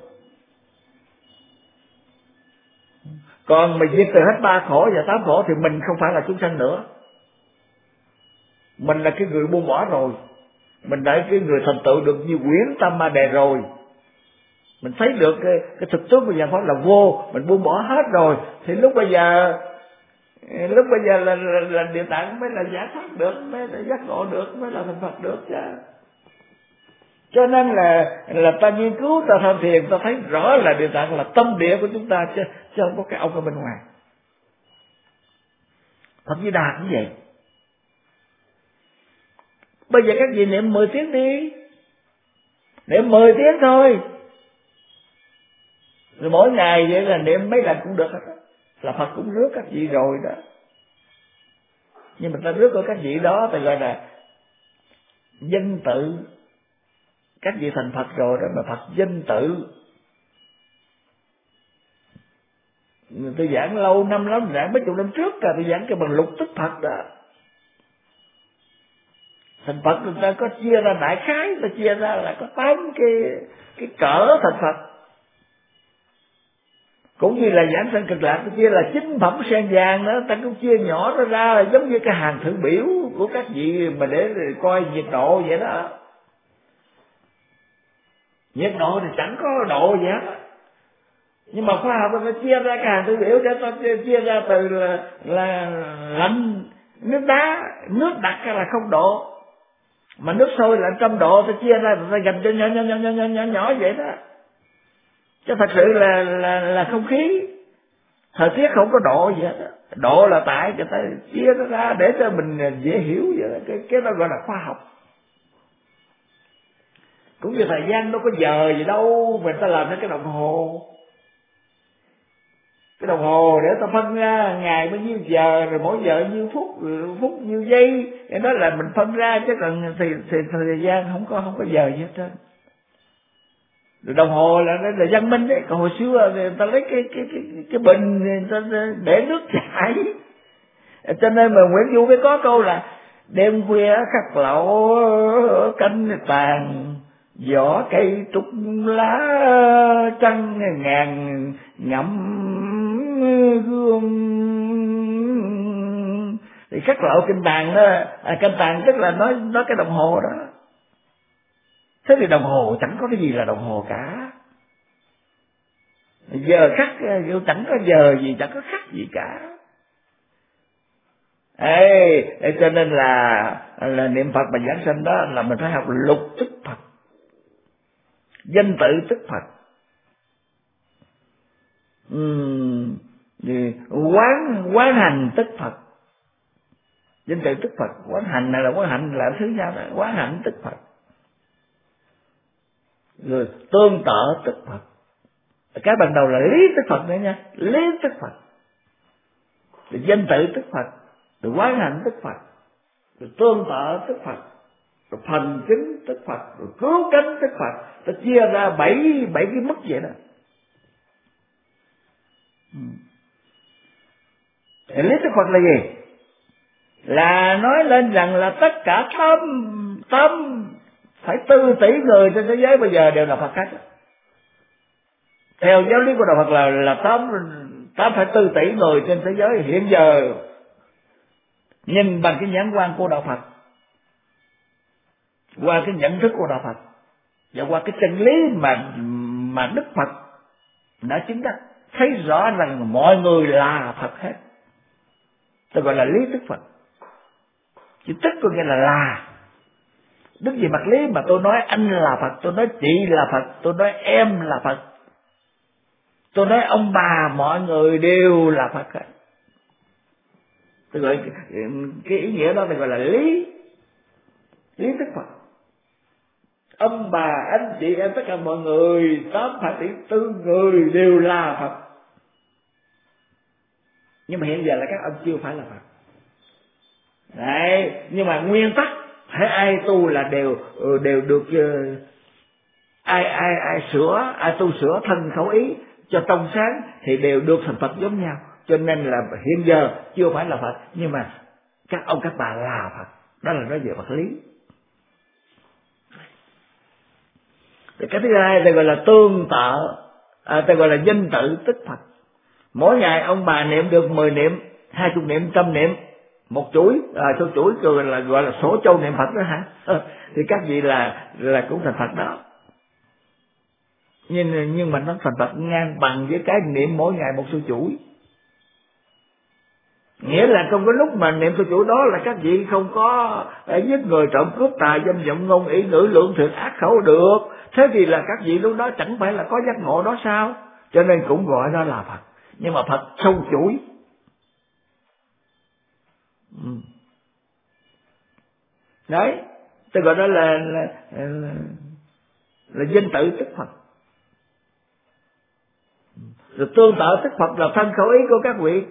A: Còn mình diệt từ hết 3 khổ và 8 khổ thì mình không phải là chúng sanh nữa. Mình là cái người buông bỏ rồi. Mình đã cái người thành tựu được như quyển Tam Ma Đề rồi. Mình thấy được cái thực tướng của dạng pháp là vô, mình buông bỏ hết rồi thì lúc bây giờ là Địa Tạng mới là giải thoát được, mới là giác ngộ được, mới là thành Phật được chứ. Cho nên là ta nghiên cứu, ta tham thiền, ta thấy rõ là Địa Tạng là tâm địa của chúng ta chứ không có cái ông ở bên ngoài. Phật Di Đà cũng vậy. Bây giờ các vị niệm 10 tiếng đi, niệm 10 tiếng thôi, rồi mỗi ngày vậy là niệm mấy lần cũng được hết, là Phật cũng rước các vị rồi đó. Nhưng mà ta rước của các vị đó ta gọi là danh tự, các vị thành Phật rồi đó, mà Phật danh tự. Tôi giảng lâu năm lắm, giảng mấy chục năm trước rồi, tôi giảng cái bằng lục tức Phật đó. Thành Phật người ta có chia ra đại khái, ta chia ra là có 8 cái cỡ thành Phật. Cũng như là giảng sanh cực lạc, ta chia là 9 phẩm sen vàng đó, ta cũng chia nhỏ nó ra là giống như cái hàng thượng biểu của các vị mà để coi nhiệt độ vậy đó. Nhiệt độ thì chẳng có độ gì hết, nhưng mà khoa học ta chia ra cái hàng thượng biểu để ta chia ra từ là lạnh, nước đá, nước đặc hay là 0 độ, mà nước sôi là 100 độ, ta chia ra ta gạch cho nhỏ vậy đó. Chứ thật sự là không khí, thời tiết không có độ gì hết. Độ là tại người ta chia nó ra để cho mình dễ hiểu vậy đó. Cái đó gọi là khoa học. Cũng như thời gian đâu có giờ gì đâu, mình ta làm ra cái đồng hồ. Cái đồng hồ để ta phân ra ngày bao nhiêu giờ, rồi mỗi giờ nhiêu phút, phút nhiêu giây, cái đó là mình phân ra, chứ còn thì thời gian không có giờ gì hết trơn. Rồi đồng hồ là văn minh đấy, còn hồi xưa người ta lấy cái bình người ta để nước chảy. Cho nên mà Nguyễn Du mới có câu là đêm khuya khắc lậu canh tàn, vỏ cây trúc lá trăng ngàn ngậm gương. Thì khắc lậu kinh tàn đó, kinh tàn tức là nói cái đồng hồ đó. Thế thì đồng hồ chẳng có cái gì là đồng hồ cả. Giờ khắc chẳng có giờ gì, chẳng có khắc gì cả. Cho nên là niệm Phật mà giảng sanh đó là mình phải học lục tức Phật, danh tự tức Phật, quán hành tức Phật. Danh tự tức Phật, quán hành này là quán hành là thứ nhau đó, quán hành tức Phật. Rồi tương tự tức Phật. Cái ban đầu là lý tức Phật nữa nha, lý tức Phật. Rồi danh tự tức Phật, rồi quán hành tức Phật, rồi tương tự tức Phật, rồi phần chứng tức Phật, rồi cứu cánh tức Phật. Ta chia ra bảy cái mức vậy đó. Lý tức Phật là gì? Là nói lên rằng là tất cả tâm phải 4 tỷ người trên thế giới bây giờ đều là Phật hết. Theo giáo lý của Đạo Phật là 8,4 tỷ người trên thế giới hiện giờ nhìn bằng cái nhãn quan của Đạo Phật, qua cái nhận thức của Đạo Phật và qua cái chân lý mà Đức Phật đã chứng đắc, thấy rõ rằng mọi người là Phật hết. Tôi gọi là lý tức Phật. Chữ tức có nghĩa là. Đức gì mặt lý mà tôi nói anh là Phật, tôi nói chị là Phật, tôi nói em là Phật, tôi nói ông bà mọi người đều là Phật hết. Tôi gọi cái ý nghĩa đó tôi gọi là lý tức Phật. Ông bà anh chị em tất cả mọi người 8,4 người đều là Phật. Nhưng mà hiện giờ là các ông chưa phải là Phật. Đấy, nhưng mà nguyên tắc hễ ai tu là đều được ai sửa, ai tu sửa thân khẩu ý cho trong sáng thì đều được thành Phật giống nhau. Cho nên là hiện giờ chưa phải là Phật, nhưng mà các ông các bà là Phật. Đó là nói về vật lý. Cái thứ hai ta gọi là tương tự, ta gọi là danh tự tức Phật. Mỗi ngày ông bà niệm được 10 niệm, 20 niệm, 100 niệm, một chuỗi, số chuỗi gọi là số châu niệm Phật đó hả? Thì các vị là cũng thành Phật đó. Nhưng mà nó thành Phật ngang bằng với cái niệm mỗi ngày một số chuỗi. Nghĩa là trong cái lúc mà niệm số chuỗi đó là các vị không có giết người, trộm cướp, tà dâm, vọng ngôn, ý ngữ, lượng thiệt, ác khẩu được. Thế thì là các vị lúc đó chẳng phải là có giác ngộ đó sao? Cho nên cũng gọi đó là Phật. Nhưng mà Phật sâu chuỗi. Đấy, Tôi gọi đó là danh tự tức Phật. Rồi tương tự tức Phật là thân khẩu ý của các vị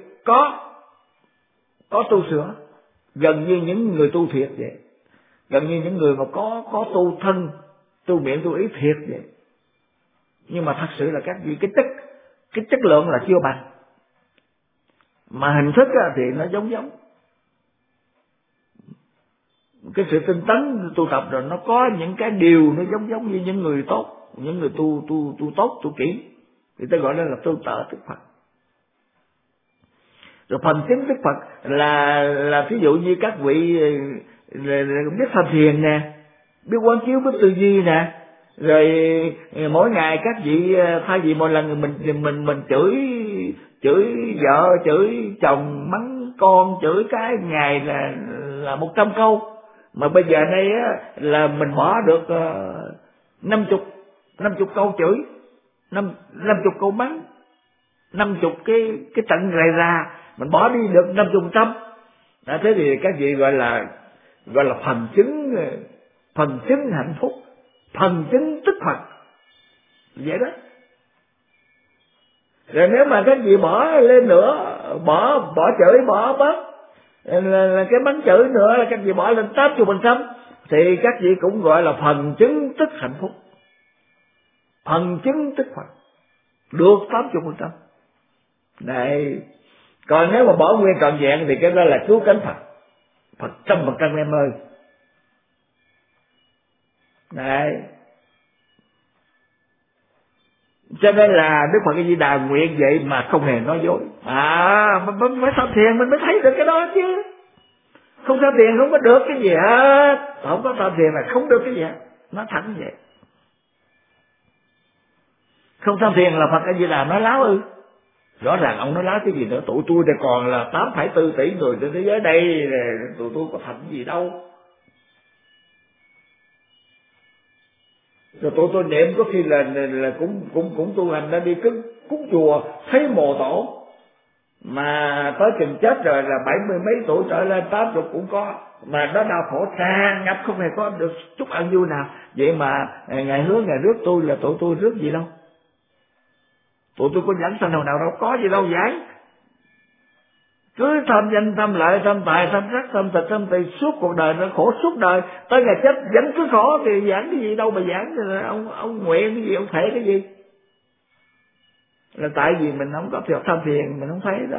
A: có tu sửa, gần như những người tu thiệt vậy, gần như những người mà có tu thân, tu miệng, tu ý thiệt vậy. Nhưng mà thật sự là các vị cái chất lượng là chưa bằng, mà hình thức thì nó giống. Cái sự tinh tấn tu tập rồi nó có những cái điều nó giống như những người tốt, những người tu tốt, tu kỹ, thì ta gọi đó là tương tự tức Phật. Rồi phần chứng tức Phật là ví dụ như các vị biết tham thiền nè, biết quán chiếu, biết tư duy nè, rồi mỗi ngày các vị thay vì mỗi lần mình chửi vợ, chửi chồng, mắng con, chửi cái ngày là 100 câu, mà bây giờ đây là mình bỏ được 50 câu chửi, 50 câu mắng, 50 cái trận rầy ra, mình bỏ đi được 50%. Thế thì các vị gọi là phần chứng hạnh phúc, phần chứng tức Phật, vậy đó. Rồi nếu mà các vị bỏ lên nữa, bỏ chửi, bỏ bớt là cái mắng chửi nữa, là các vị bỏ lên 80%, thì các vị cũng gọi là phần chứng tức hạnh phúc, phần chứng tức Phật, được 80%. Này, còn nếu mà bỏ nguyên trọn vẹn thì cái đó là cứu cánh Phật 100% em ơi. Đấy. Cho nên là Đức Phật A Di Đà nguyện vậy mà không hề nói dối. Mình phải tham thiền mình mới thấy được cái đó chứ. Không tham thiền không có được cái gì hết. Không có tham thiền là không được cái gì hết. Nó thẳng vậy. Không tham thiền là Phật A Di Đà nói láo ư? Rõ ràng ông nói láo cái gì nữa. Tụi tôi đây còn là 8,4 tỷ người trên thế giới đây, tụi tôi có thành gì đâu. Rồi tụi tôi niệm có khi là cũng tu hành, đã đi cúng chùa thấy mồ tổ, mà tới chừng chết rồi là 70 mấy tuổi trở lên 80 cũng có, mà nó đau khổ tràn ngập, không hề có được chút an vui nào. Vậy mà Ngài hứa Ngài rước tôi, là tụi tôi rước gì đâu, tụi tôi có dẫn sanh nào đâu, có gì đâu giảng. Cứ tham danh, tham lợi, tham tài, tham sắc, tham thịt, tham tỳ, suốt cuộc đời nó khổ suốt đời, tới ngày chết vẫn cứ khổ, thì giảng cái gì đâu mà giảng. Ông nguyện cái gì, ông thể cái gì, là tại vì mình không có tham thiền, mình không thấy đó.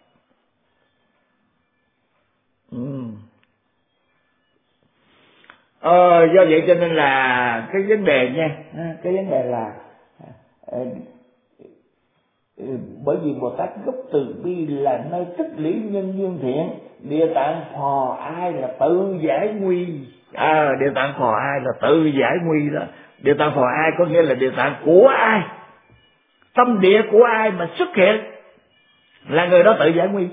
A: Do vậy cho nên là cái vấn đề nha, cái vấn đề là bởi vì Bồ Tát gốc từ bi là nơi tích lũy nhân duyên thiện. Địa tạng phò ai là tự giải nguy. Địa tạng phò ai là tự giải nguy đó. Địa tạng phò ai có nghĩa là địa tạng của ai, tâm địa của ai mà xuất hiện là người đó tự giải nguy.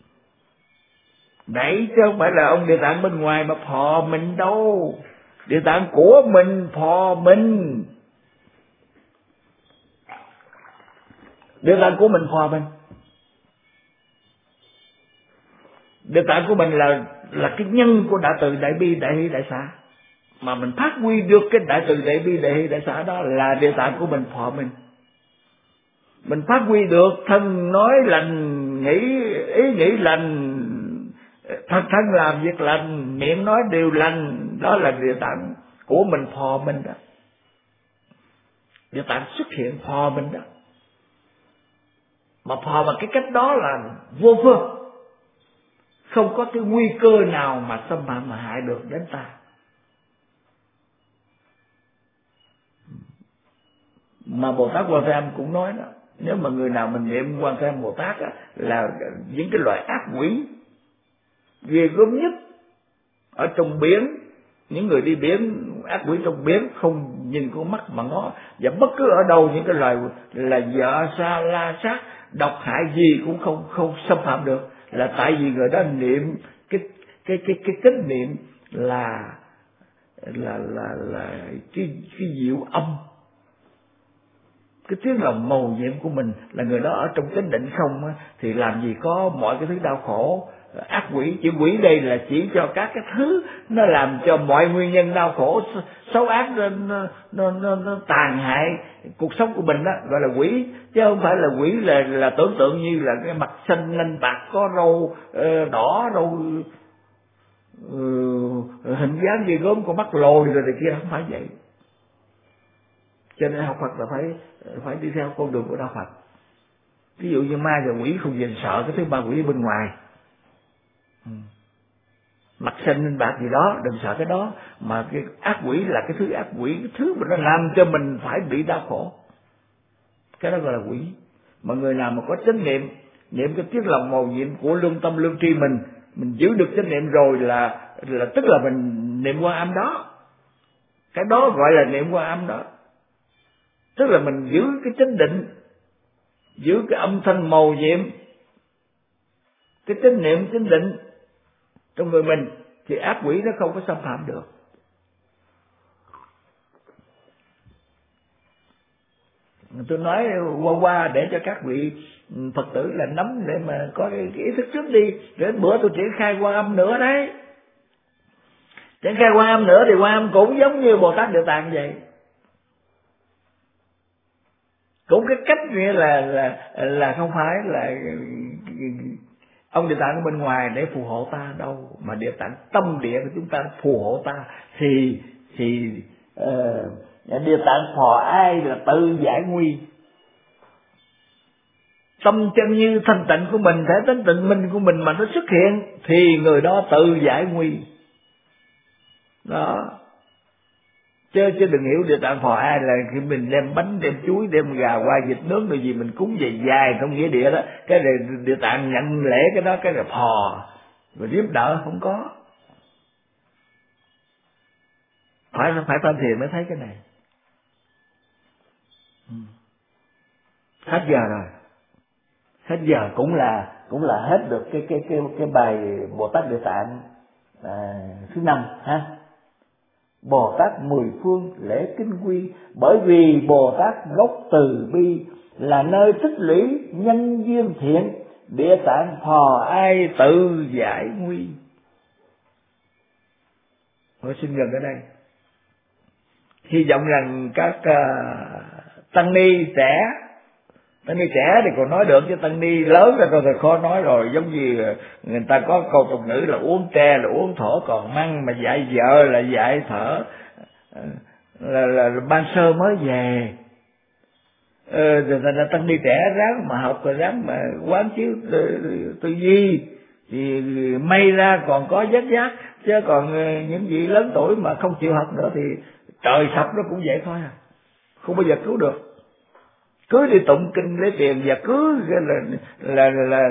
A: Đấy, chứ không phải là ông địa tạng bên ngoài mà phò mình đâu. Địa tạng của mình phò mình. Địa tạng của mình phò mình. Địa tạng của mình là cái nhân của đại từ đại bi đại hỷ đại xả, mà mình phát huy được cái đại từ đại bi đại hỷ đại xả đó là địa tạng của mình phò mình. Mình phát huy được thân nói lành, ý nghĩ lành, thân làm việc lành, miệng nói điều lành, đó là địa tạng của mình phò mình đó. Địa tạng xuất hiện phò mình đó. Mà phò bằng cái cách đó là vô phương, không có cái nguy cơ nào mà xâm phạm mà hại được đến ta. Mà Bồ Tát Quan Thế Âm cũng nói đó, nếu mà người nào mình niệm Quan Thế Âm Bồ Tát á, là những cái loại ác quỷ ghê gớm nhất ở trong biển, những người đi biển, ác quỷ trong biển không nhìn con mắt mà ngó, và bất cứ ở đâu những cái loài là vợ sa la sát độc hại gì cũng không xâm phạm được, là tại vì người đó niệm cái chánh niệm là cái diệu âm, cái tiếng lòng mầu nhiệm của mình, là người đó ở trong chánh định không á, thì làm gì có mọi cái thứ đau khổ ác quỷ. Chữ quỷ đây là chỉ cho các cái thứ nó làm cho mọi nguyên nhân đau khổ xấu ác nó tàn hại cuộc sống của mình đó, gọi là quỷ. Chứ không phải là quỷ là tưởng tượng như là cái mặt xanh nanh bạc có râu đỏ râu hình dáng gì gớm, con mắt lồi rồi này kia, không phải vậy. Cho nên học Phật là phải đi theo con đường của đạo Phật. Ví dụ như ma và quỷ không dành sợ cái thứ ma quỷ bên ngoài, mặt xanh lên bạc gì đó đừng sợ cái đó, mà cái ác quỷ là cái thứ ác quỷ, cái thứ mà nó làm cho mình phải bị đau khổ, cái đó gọi là quỷ. Mà người nào mà có chánh niệm, niệm cái tiếng lòng mầu nhiệm của lương tâm lương tri mình giữ được chánh niệm rồi là tức là mình niệm Quan Âm đó, cái đó gọi là niệm Quan Âm đó. Tức là mình giữ cái chánh định, giữ cái âm thanh mầu nhiệm, cái chánh niệm chánh định trong người mình, thì ác quỷ nó không có xâm phạm được. Tôi nói qua để cho các vị Phật tử là nắm để mà có cái ý thức trước đi, để bữa tôi triển khai Quan Âm nữa đấy. Triển khai Quan Âm nữa thì Quan Âm cũng giống như Bồ Tát Địa Tạng vậy, cũng cái cách nghĩa là không phải là ông Địa Tạng ở bên ngoài để phù hộ ta đâu, mà Địa Tạng tâm địa của chúng ta phù hộ ta. Thì Địa Tạng phò ai là tự giải nguy. Tâm chân như thanh tịnh của mình, thể tánh tịnh minh của mình mà nó xuất hiện thì người đó tự giải nguy đó. Chứ đừng hiểu Địa Tạng phò ai là khi mình đem bánh, đem chuối, đem gà qua vịt nướng rồi gì mình cúng về dài trong nghĩa địa đó, cái này Địa Tạng nhận lễ cái đó, cái là phò rồi giúp đỡ, không có. Phải tham thiền mới thấy cái này. Hết giờ rồi, hết giờ cũng là hết được cái bài Bồ Tát Địa Tạng thứ 5 ha. Bồ Tát mười phương lễ kinh quy, bởi vì Bồ Tát gốc từ bi là nơi tích lũy nhân duyên thiện, Địa Tạng phò ai tự giải nguy. Tôi xin ngừng ở đây. Hy vọng rằng các tăng ni trẻ thì còn nói được, chứ tăng ni lớn là tôi khó nói rồi. Giống như người ta có câu tục ngữ là uống tre là uống thổ còn măng, mà dạy vợ là dạy thở, là ban sơ mới về. Là tăng ni trẻ ráng mà học, rồi ráng mà quán chiếu tư duy thì may ra còn có giác, chứ còn những vị lớn tuổi mà không chịu học nữa thì trời sập nó cũng vậy thôi à, không bao giờ cứu được. Cứ đi tụng kinh lấy tiền và cứ là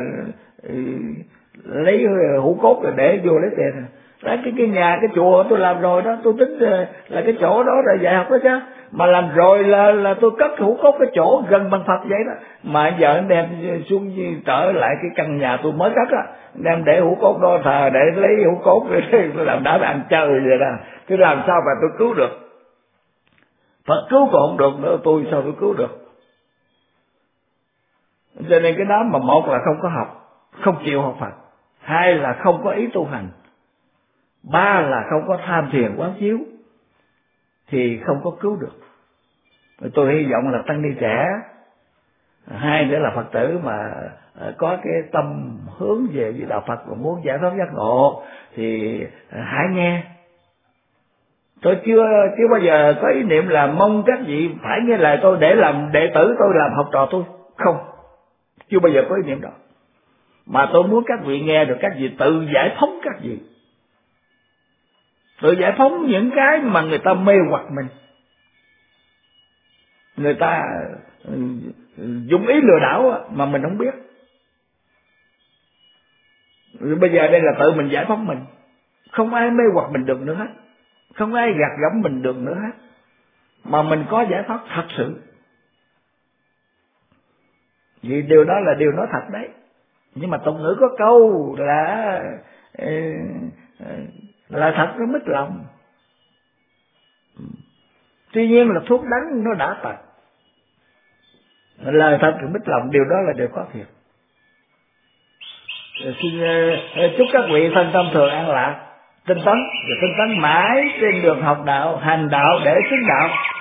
A: lấy hũ cốt rồi để vô lấy tiền. Đấy, cái nhà cái chùa tôi làm rồi đó, tôi tính là cái chỗ đó là dạy học đó chứ, mà làm rồi là tôi cất hũ cốt cái chỗ gần bằng Phật vậy đó, mà giờ đem xuống trở lại cái căn nhà tôi mới cất á, đem để hũ cốt đó thờ để lấy hũ cốt rồi làm đã ăn chơi vậy đó, chứ làm sao mà tôi cứu được. Phật cứu còn không được nữa, tôi sao tôi cứu được. Cho nên cái đó mà một là không có học, không chịu học Phật, hai là không có ý tu hành, ba là không có tham thiền quán chiếu thì không có cứu được. Tôi hy vọng là tăng ni trẻ, hai nữa là Phật tử mà có cái tâm hướng về đạo Phật và muốn giải thoát giác ngộ thì hãy nghe. Tôi chưa bao giờ có ý niệm là mong các vị phải nghe lời tôi để làm đệ tử tôi, làm học trò tôi, không, chưa bao giờ có ý niệm đó. Mà tôi muốn các vị nghe được các vị tự giải phóng, các vị tự giải phóng những cái mà người ta mê hoặc mình, người ta dùng ý lừa đảo mà mình không biết. Bây giờ đây là tự mình giải phóng mình, không ai mê hoặc mình được nữa hết, không ai gạt gẫm mình được nữa hết, mà mình có giải thoát thật sự. Vì điều đó là điều nói thật đấy. Nhưng mà tục ngữ có câu là thật nó mít lòng. Tuy nhiên là thuốc đắng nó đã tật, lời thật thì mít lòng, điều đó là điều có thiệt.
B: Xin chúc các vị thân tâm thường an lạc, tinh tấn và tinh tấn mãi trên đường học đạo, hành đạo để chứng đạo.